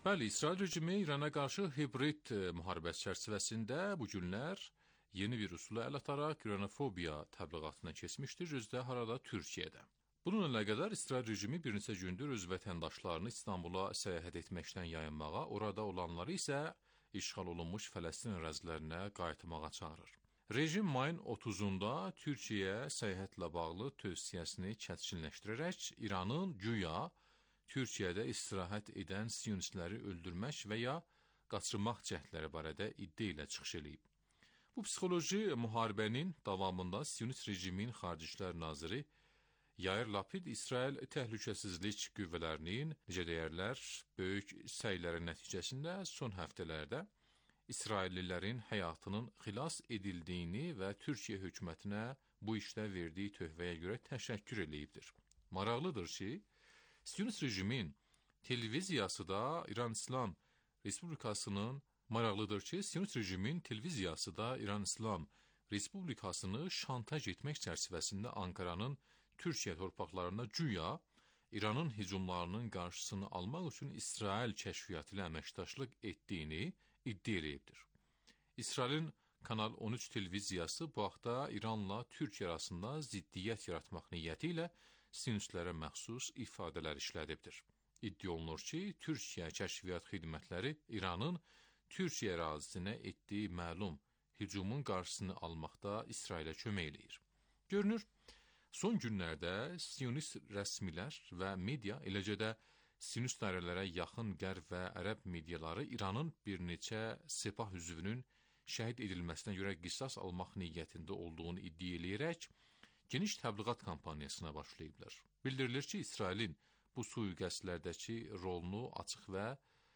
Bəli, İsrail rejimi İrana qarşı hibrid müharibəsi çərçivəsində bu günlər yeni bir üsula əl ataraq İranofobiya təbliğatına keçmişdir, özdə harada Türkiyədə. Bununla əlaqədar İsrail rejimi bir neçə gündür öz vətəndaşlarını İstanbula səyahət etməkdən yayınmağa, orada olanları isə işğal olunmuş Fələstin ərazilərinə qayıtmağa çağırır. Rejim mayın 30-da Türkiyəyə səyahətlə bağlı tövsiyəsini kəskinləşdirərək İranın güya Türkiyədə istirahət edən siyonistləri öldürmək və ya qaçırmaq cəhdləri barədə iddia ilə çıxış edib. Bu psixoloji müharibənin davamında siyonist rejimin Xarici İşlər naziri Yair Lapid İsrail təhlükəsizlik qüvvələrinin, necə deyərlər, böyük səyləri nəticəsində son həftələrdə İsraillilərin həyatının xilas edildiyini və Türkiyə hökumətinə bu işdə verdiyi töhfəyə görə təşəkkür eləyibdir. Maraqlıdır ki, siyonist rejimin televiziyası da İran İslam Respublikasını şantaj etmək çərçivəsində Ankaranın Türkiyə torpaqlarında güya İranın hücumlarının qarşısını almaq üçün İsrail kəşfiyyatı ilə əməkdaşlıq etdiyini iddia edibdir. İsrailin Kanal 13 televiziyası bu haqda İranla Türkiyə arasında ziddiyyət yaratmaq niyyəti ilə siyonistlərə məxsus ifadələr işlədibdir. İddia olunur ki, Türkiyə kəşfiyyat xidmətləri İranın Türkiyə ərazisinə etdiyi məlum hücumun qarşısını almaqda İsrailə kömək eləyir. Görünür, son günlərdə siyonist rəsmilər və media, eləcə də siyonist dairələrə yaxın qərb və ərəb mediaları İranın bir neçə sepah üzvünün şəhid edilməsinə görə qisas almaq niyyətində olduğunu iddia eləyərək geniş təbliğat kampaniyasına başlayıblar. Bildirilir ki, İsrailin bu sui-qəsdlərdəki rolunu açıq və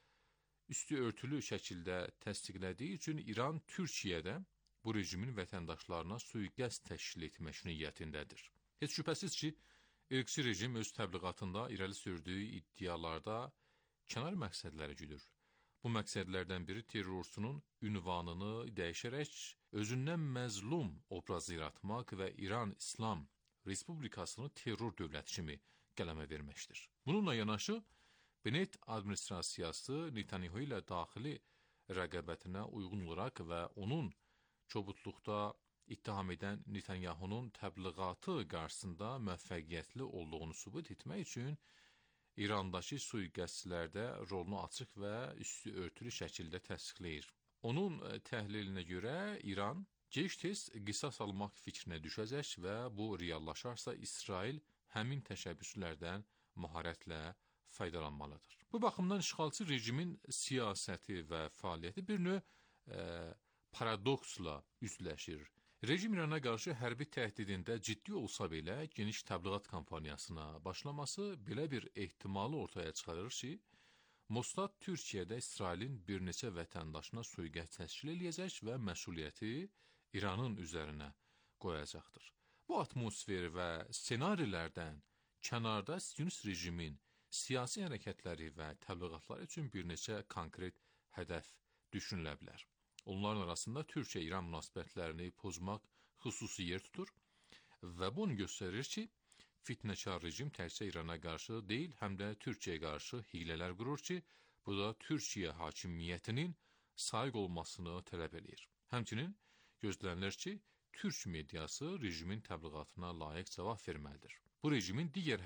üstü örtülü şəkildə təsdiqlədiyi üçün İran Türkiyədə bu rejimin vətəndaşlarına sui-qəsd təşkil etmək niyyətindədir. Heç şübhəsiz ki, irqçi rejim öz təbliğatında irəli sürdüyü iddialarda kənar məqsədləri güdür. Bu məqsədlərdən biri terrorçunun ünvanını dəyişərək özündən məzlum obrazı yaratmaq və İran İslam Respublikasını terror dövləti kimi qələmə verməkdir. Bununla yanaşı, Bennett administrasiyası Netanyahu ilə daxili rəqabətinə uyğun olaraq və onun çobudluqda ittiham edən Netanyahunun təbliğatı qarşısında müvəffəqiyyətli olduğunu sübut etmək üçün İrandakı sui-qəsdlərdə rolunu açıq və üstü örtülü şəkildə təsdiqləyir. Onun təhlilinə görə İran gec-tez qisas almaq fikrinə düşəcək və bu reallaşarsa İsrail həmin təşəbbüslərdən məharətlə faydalanmalıdır. Bu baxımdan işğalçı rejimin siyasəti və fəaliyyəti bir növ paradoksla üzləşir. Rejim İrana qarşı hərbi təhdidində ciddi olsa belə geniş təbliğat kampaniyasına başlaması belə bir ehtimalı ortaya çıxarır ki, Mossad Türkiyədə İsrailin bir neçə vətəndaşına sui-qəsd təşkil eləyəcək və məsuliyyəti İranın üzərinə qoyacaqdır. Bu atmosfer və ssenarilərdən kənarda siyonist rejimin siyasi hərəkətləri və təbliğatları üçün bir neçə konkret hədəf düşünülə bilər. Onların arasında Türkiyə-İran münasibətlərini pozmaq xüsusi yer tutur və bunu göstərir ki, fitnəkar rejim təkcə İrana qarşı deyil, həm də Türkiyəyə qarşı hiylələr qurur ki, bu da Türkiyə hakimiyyətinin sahib olmasını tələb edir. Həmçinin gözlənilir ki, Türk mediası rejimin təbliğatına layiq cavab verməlidir. Bu rejimin digər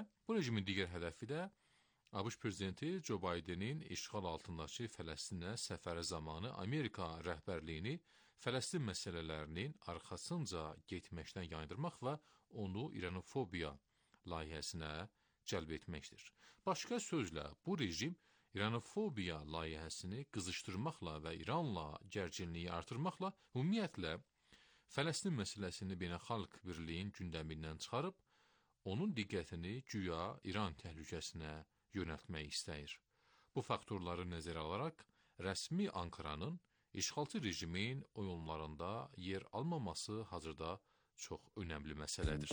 hədəfi də ABŞ prezidenti Joe Bidenin işğal altındakı Fələstinə səfəri zamanı Amerika rəhbərliyini Fələstin məsələlərinin arxasınca getməkdən yayındırmaq və onu İranofobiya layihəsinə cəlb etməkdir. Başqa sözlə, bu rejim İranofobiya layihəsini qızışdırmaqla və İranla gərginliyi artırmaqla ümumiyyətlə Fələstin məsələsini beynəlxalq birliyin gündəmindən çıxarıb, onun diqqətini güya İran təhlükəsinə yönəltmək istəyir. Bu faktorları nəzərə alaraq, rəsmi Ankaranın işğalçı rejimin oyunlarında yer almaması hazırda çox önəmli məsələdir.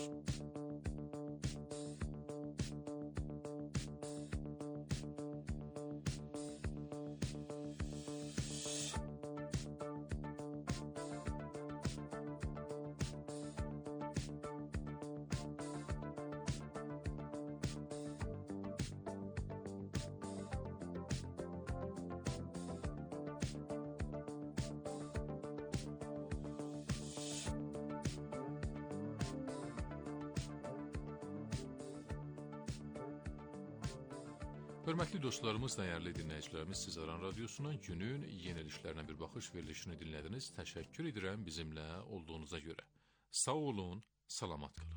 Hörmətli dostlarımız, dəyərli dinləyicilərimiz, siz Aran Radyosunun günün yenilişlərinə bir baxış verilişini dinlədiniz. Təşəkkür edirəm bizimlə olduğunuza görə. Sağ olun, salamat qalın.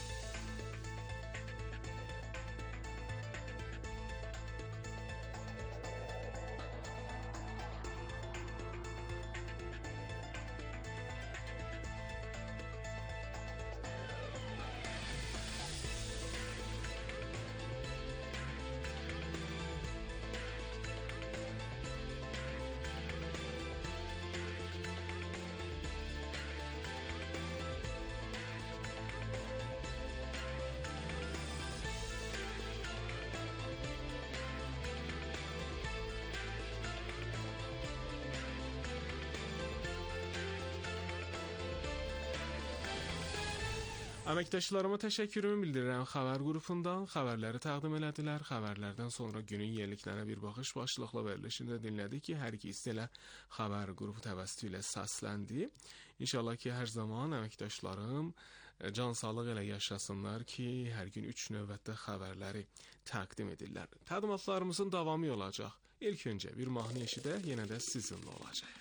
Əməkdaşlarıma təşəkkürümü bildirirəm. Xəbər qrupundan xəbərləri təqdim elədilər. Xəbərlərdən sonra günün yeniliklərinə bir baxış başlıqlı verilişində dinlədik ki, hər ikisi ilə xəbər qrupu təvəssütü ilə səsləndi. İnşallah ki, hər zaman əməkdaşlarım can sağlıq ilə yaşasınlar ki, hər gün 3 növbətdə xəbərləri təqdim edirlər. Təqdimatlarımızın davamı olacaq. İlk öncə bir mahnı eşidək, yenə də sizinlə olacaq.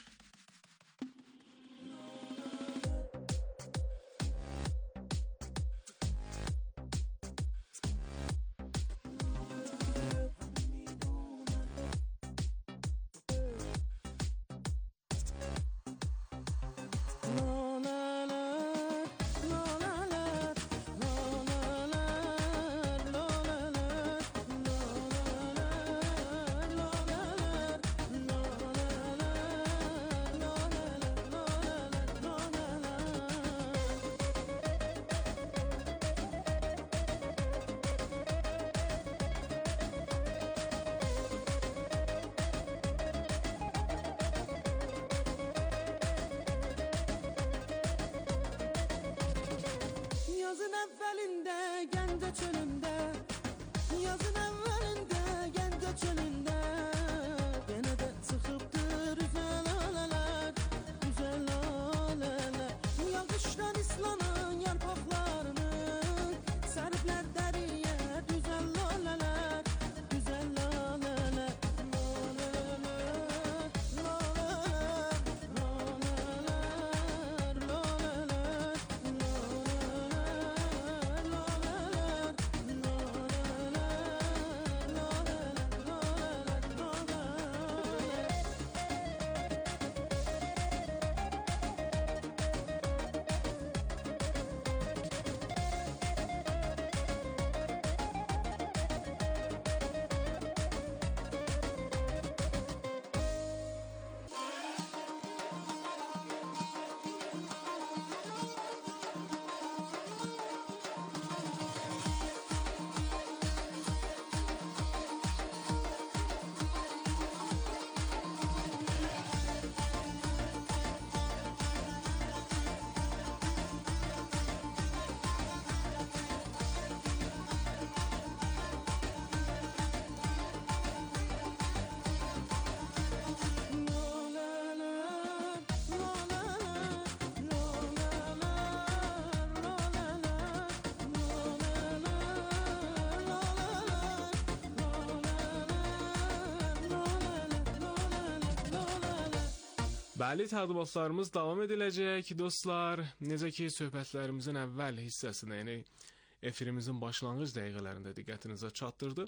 Bəli, təqdimatlarımız davam ediləcək dostlar. Necə ki, söhbətlərimizin əvvəl hissəsində, yəni efirimizin başlanğıc dəqiqələrində diqqətinizə çatdırdım.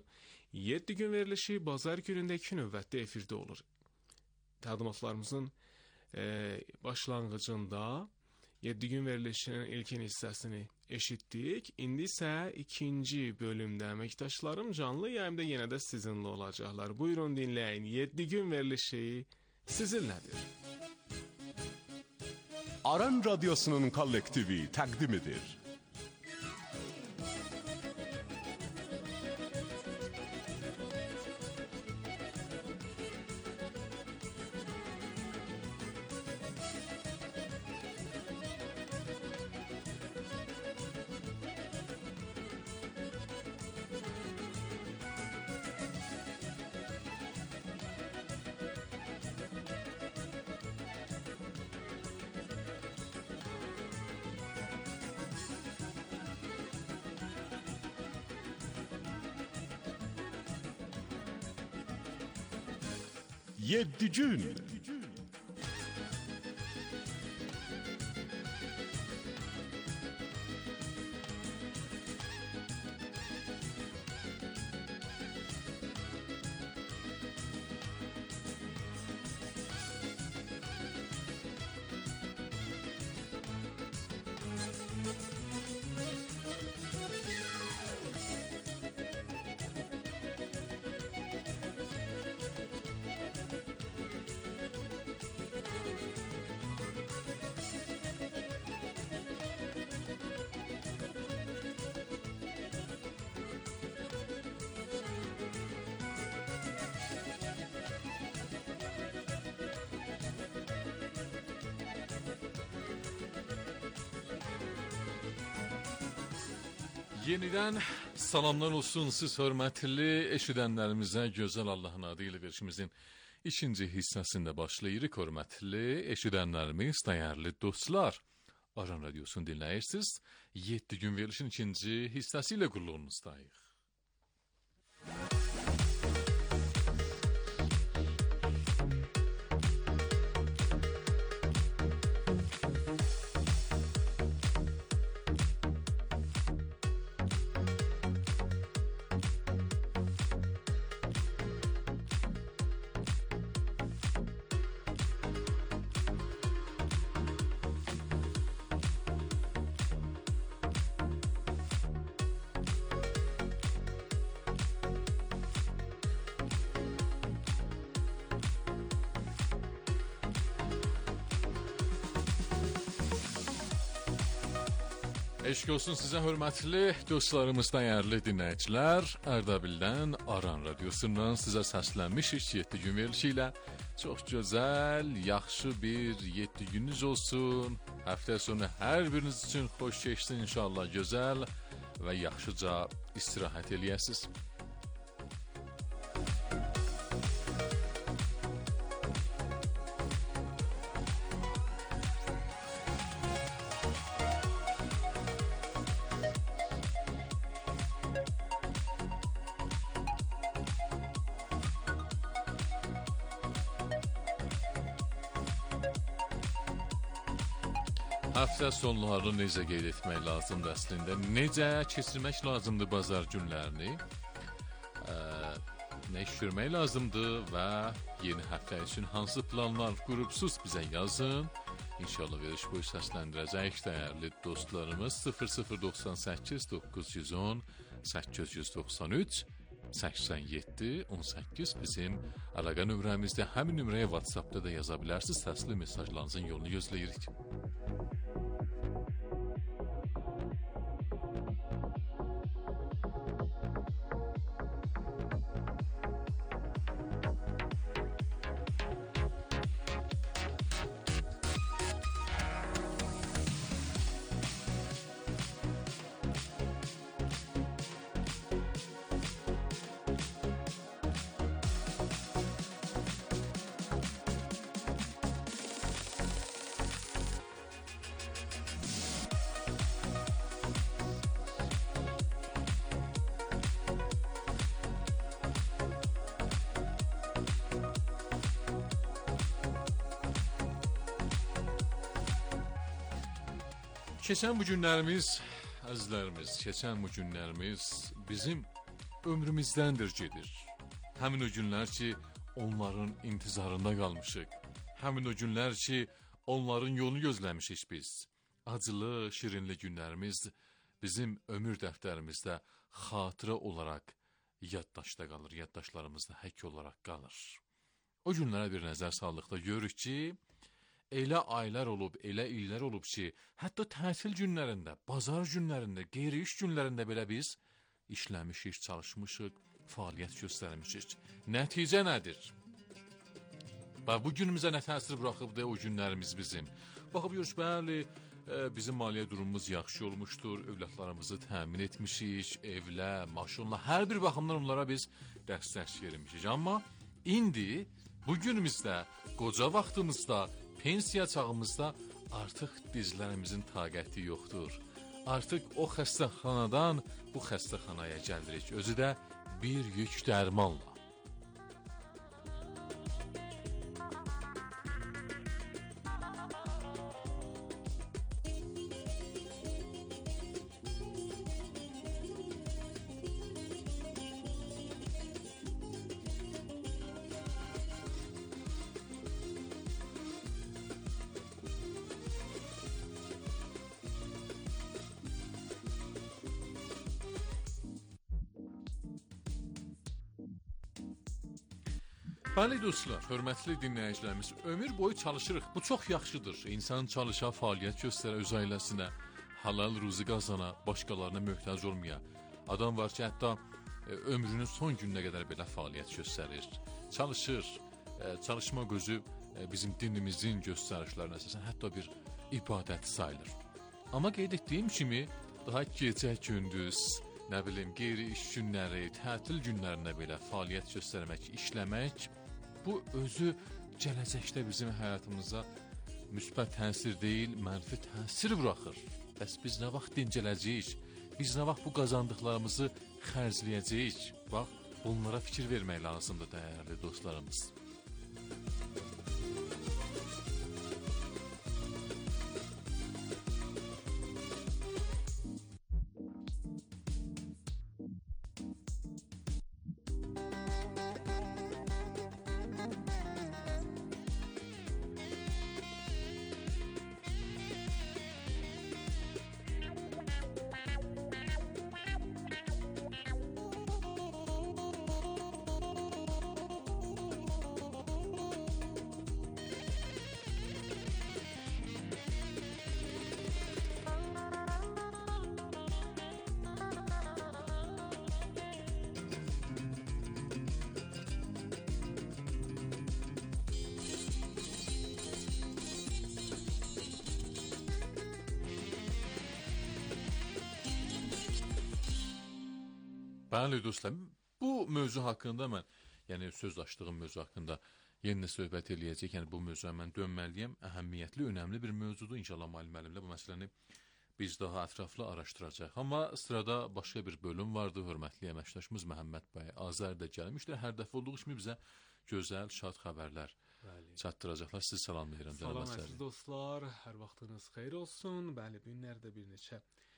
7 gün verilişi bazar günündə 2 növbətdə efirdə olur. Təqdimatlarımızın başlanğıcında 7 gün verilişinin ilkin hissəsini eşitdik. İndi isə ikinci bölümdə əməkdaşlarım canlı yayımda yenə də sizinlə olacaqlar. Buyurun dinləyin. 7 gün verilişi sizinlədir. Aran Radyosu'nun kollektivi takdim edir. 7 gün. Yeniden salamlar olsun siz hörmətli eşidənlərimizə. Gözəl Allahın adı ilə verişimizin ikinci hissəsində başlayırıq. Hörmətli eşidənlərimiz, dəyərli dostlar, Aran Radiosunu dinləyirsiniz. 7 gün verilişin ikinci hissəsi ilə qulluğunuzdayıq. Eşq olsun sizə hörmətli dostlarımız, dəyərli dinləyicilər. Ərdabildən Aran Radiosundan sizə səslənmişik 7 gün verilişi ilə. Çox gözəl, yaxşı bir 7 gününüz olsun. Həftə sonu hər biriniz üçün xoş keçsin inşallah, gözəl və yaxşıca istirahət eləyəsiniz. Həftə sonlarını necə qeyd etmək lazımdır əslində? Necə keçirmək lazımdır bazar günlərini? Nə iş görmək lazımdır və yeni həftə üçün hansı planlar qurubsuz bizə yazın. İnşallah veriş boyu səsləndirəcək dəyərli dostlarımız 0098 910 893 87 18 bizim əlaqə nömrəmizdə. Həmin nömrəyə WhatsApp'da da yaza bilərsiniz. Səsli mesajlarınızın yolunu gözləyirik. Keçən bu günlərimiz, əzizlərimiz, keçən bu günlərimiz bizim ömrümüzdəndir gedir. Həmin o günlər ki, onların intizarında qalmışıq. Həmin o günlər ki, onların yolunu gözləmişik biz. Acılı, şirinli günlərimiz bizim ömür dəftərimizdə xatirə olaraq yaddaşda qalır, yaddaşlarımızda həkk olaraq qalır. O günlərə bir nəzər saldıqda görürük ki, elə aylar olub, elə illər olub ki, hətta tətil günlərində, bazar günlərində, qeyri-iş günlərində belə biz işləmişik, çalışmışıq, fəaliyyət göstərmişik. Nəticə nədir? Və bu günümüzə nə təsir buraxıbdır o günlərimiz bizim? Baxıb görürük, bəli, bizim maliyyə durumumuz yaxşı olmuşdur, övladlarımızı təmin etmişik, evlə, maşınla, hər bir baxımdan onlara biz dəstək vermişik. Amma indi, bu günümüzdə, qoca vaxtımızda, pensiya çağımızda artıq dizlərimizin taqəti yoxdur. Artıq o xəstəxanadan bu xəstəxanaya gəlirik. Özü də bir yük dərmanla. Bəli dostlar, hörmətli dinləyicilərimiz, ömür boyu çalışırıq. Bu çox yaxşıdır. İnsan çalışa, fəaliyyət göstərə, öz ailəsinə, halal ruzi qazana, başqalarına möhtac olmaya. Adam var ki, hətta ömrünün son gününə qədər belə fəaliyyət göstərir. Çalışır. Çalışmaq özü bizim dinimizin göstərişlərinə əsasən hətta bir ibadət sayılır. Amma qeyd etdiyim kimi, daha gecə gündüz, nə bilim, qeyri iş günləri, tətil günlərində belə fəaliyyət göstərmək, işləmək, bu özü gələcəkdə bizim həyatımıza müsbət təsir deyil, mənfi təsir buraxır. Bəs biz nə vaxt dincələcəyik? Biz nə vaxt bu qazandıqlarımızı xərcləyəcəyik? Bax, bunlara fikir vermək lazımdır, dəyərli dostlarımız. Bəli dostlar, bu mövzu haqqında mən, yəni söz açdığım mövzu haqqında yenə söhbət eləyəcək. Yəni bu mövzuya mən dönməliyəm. Əhəmiyyətli, önəmli bir mövzudur. İnşallah müəllimlərimlə bu məsələni biz daha ətraflı araşdıracaq. Amma sırada başqa bir bölüm vardı. Hörmətli əməkdaşımız Məhəmməd bəy Azər də gəlmişdir. Hər dəfə olduğu kimi bizə gözəl, şad xəbərlər çatdıracaqlar. Sizi salamlayıram. Salam əziz dostlar, hər vaxtınız xeyir olsun. Bəli, bu günlərdə bir neçə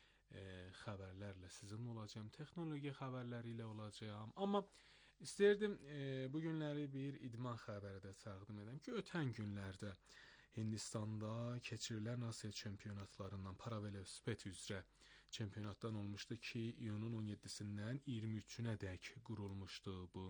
xəbərlərlə sizinlə olacağım, texnologiya xəbərləri ilə olacağım. Amma istərdim bu günləri bir idman xəbəri də təqdim edəm ki, ötən günlərdə Hindistanda keçirilən Asiya çempionatlarından paravelosiped üzrə çempionatdan olmuşdu ki, iyunun 17-sindən 23-ünə dək qurulmuşdu bu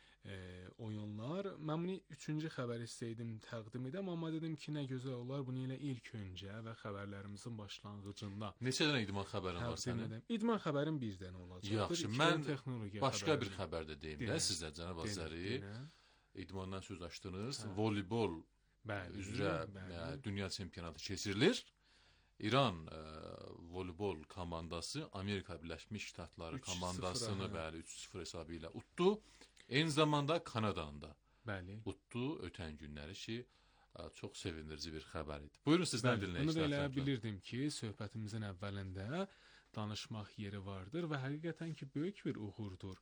oyunlar. Mən bunu 3-cü xəbər istəydim təqdim edəm, amma dedim ki, nə gözəl olar bunu elə ilk öncə və xəbərlərimizin başlanğıcında. Neçə dənə idman xəbərin var sənin? İdman xəbərim bir dənə olacaq. Yaxşı, mən başqa bir xəbər də deyim də sizə, cənab Azəri. İdmandan söz açdınız. Voleybol üzrə dünya çempionatı keçirilir. İran voleybol komandası Amerika Birləşmiş Ştatları komandasını 3-0 hesabı ilə utdu. Eyni zamanda Kanadanın da utdu ötən günləri ki, çox sevindirici bir xəbər idi. Buyurun sizdən dinləyək. Bunu da elə bilirdim ki, söhbətimizin əvvəlində danışmaq yeri vardır və həqiqətən ki, böyük bir uğurdur.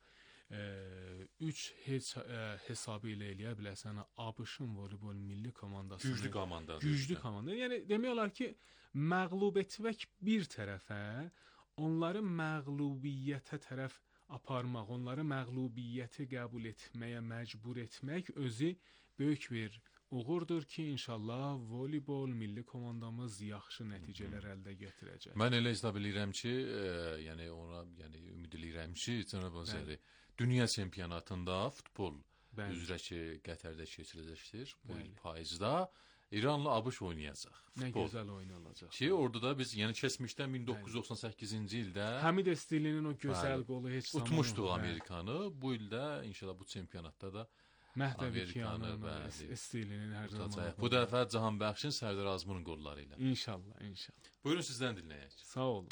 3 hesabı ilə eləyə biləsən ABŞ-ın voleybol milli komandası. Güclü komandadır. Güclü komanda. Yəni demək olar ki, məğlub etmək bir tərəfə, onları məğlubiyyətə tərəf aparmaq, onları məğlubiyyəti qəbul etməyə məcbur etmək özü böyük bir uğurdur ki, inşallah voleybol milli komandamız yaxşı nəticələr əldə gətirəcək. Mən elə hesab edirəm ki, yəni ona, yəni ümid edirəm ki, cənab Azəri, dünya çempionatında futbol üzrə ki, Qətərdə keçiriləcəkdir. Bu il payızda İranla ABŞ oynayacaq. Nə gözəl oyun olacaq. Ki orada da biz yəni keçmişdən 1998-ci ildə Həmid Estilinin o gözəl qolu heç zaman utmuşduq Amerikanı. Bu ildə inşallah bu çempionatda da Amerikanı Estilinin hər zaman. Bu dəfə Cahanbəxşin Sərdar Azmunun qolları ilə. İnşallah, inşallah. Buyurun sizdən dinləyək. Sağ olun.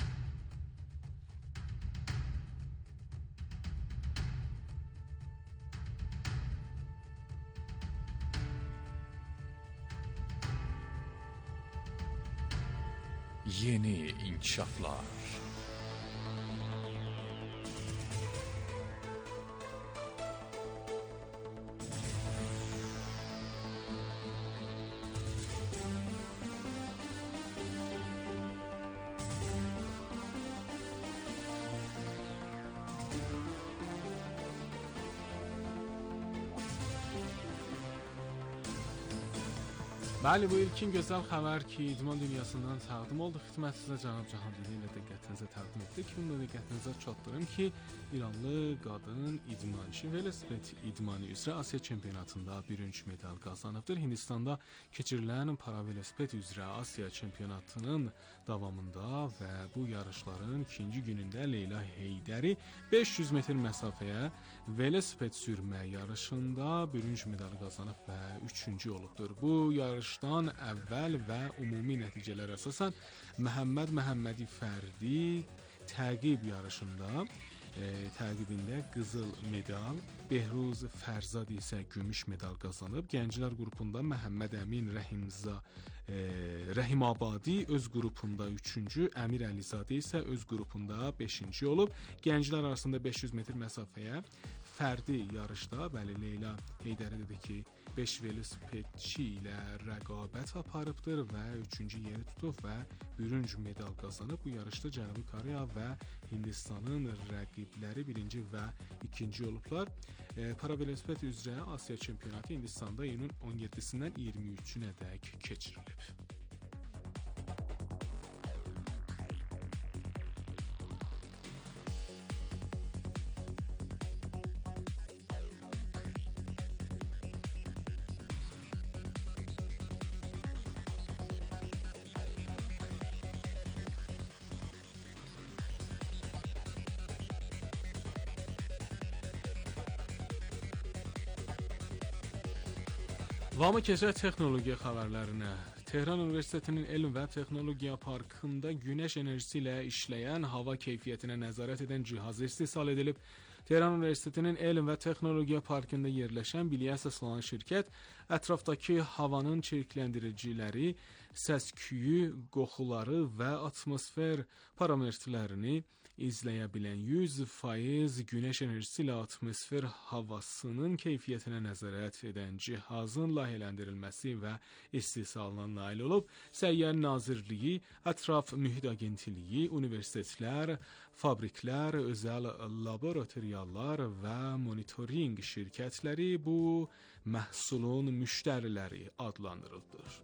Yeni inkişaflar. Bəli, bu ilkin gözəl xəbər ki, idman dünyasından təqdim oldu. Xidmətinizə Cənab Cahan dili ilə diqqətinizə təqdim etdik. Bunu da diqqətinizə çatdırım ki, İranlı qadın idmançı velosiped idmanı üzrə Asiya çempionatında bürünc medal qazanıbdır. Hindistanda keçirilən paravelosiped üzrə Asiya çempionatının davamında və bu yarışların ikinci günündə Leyla Heydəri 500 metr məsafəyə velosiped sürmə yarışında bürünc medal qazanıb və 3-cü olubdur. Bu yarışdan əvvəl və ümumi nəticələr əsasən Məhəmmədi fərdi təqib yarışında təqibində qızıl medal, Behruz Fərzad isə gümüş medal qazanıb. Gənclər qrupunda Məhəmməd Əmin Rəhimabadi öz qrupunda 3-cü, Əmir Əlizadə isə öz qrupunda 5-ci olub. Gənclər arasında 500 metr məsafəyə fərdi yarışda Leyla Heydəri dedi ki, 5 velosipedçi ilə rəqabət aparıbdır və 3-cü yeri tutub və bürünc medal qazanıb. Bu yarışda Cənubi Koreya və Hindistanın rəqibləri 1-ci və 2-ci olublar. Paravelosiped üzrə Asiya çempionatı Hindistanda iyunun 17-sindən 23-ünə dək keçirilib. Vamı keçək texnologiya xəbərlərinə. Tehran Universitetinin Elm və Texnologiya Parkında günəş enerjisi ilə işləyən hava keyfiyyətinə nəzarət edən cihaz istehsal edilib. Tehran Universitetinin Elm və Texnologiya Parkında yerləşən biliyə əsaslanan şirkət ətrafdakı havanın çirkləndiriciləri, səs-küyü, qoxuları və atmosfer parametrlərini izləyə bilən 100% günəş enerjisi ilə atmosfer havasının keyfiyyətinə nəzarət edən cihazın layihələndirilməsi və istehsalına nail olub. Səyyar Nazirliyi, Ətraf Mühit Agentliyi, universitetlər, fabriklər, özəl laboratoriyalar və monitorinq şirkətləri bu məhsulun müştəriləri adlandırılır.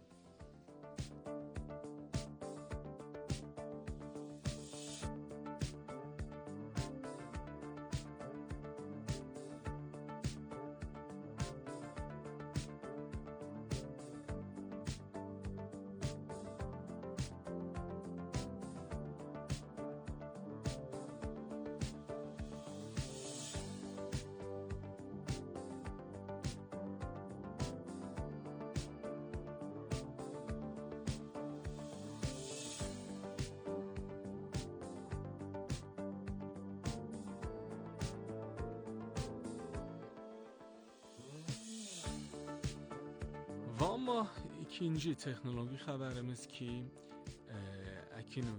Və amma ikinci texnoloji xəbərimiz ki, əkin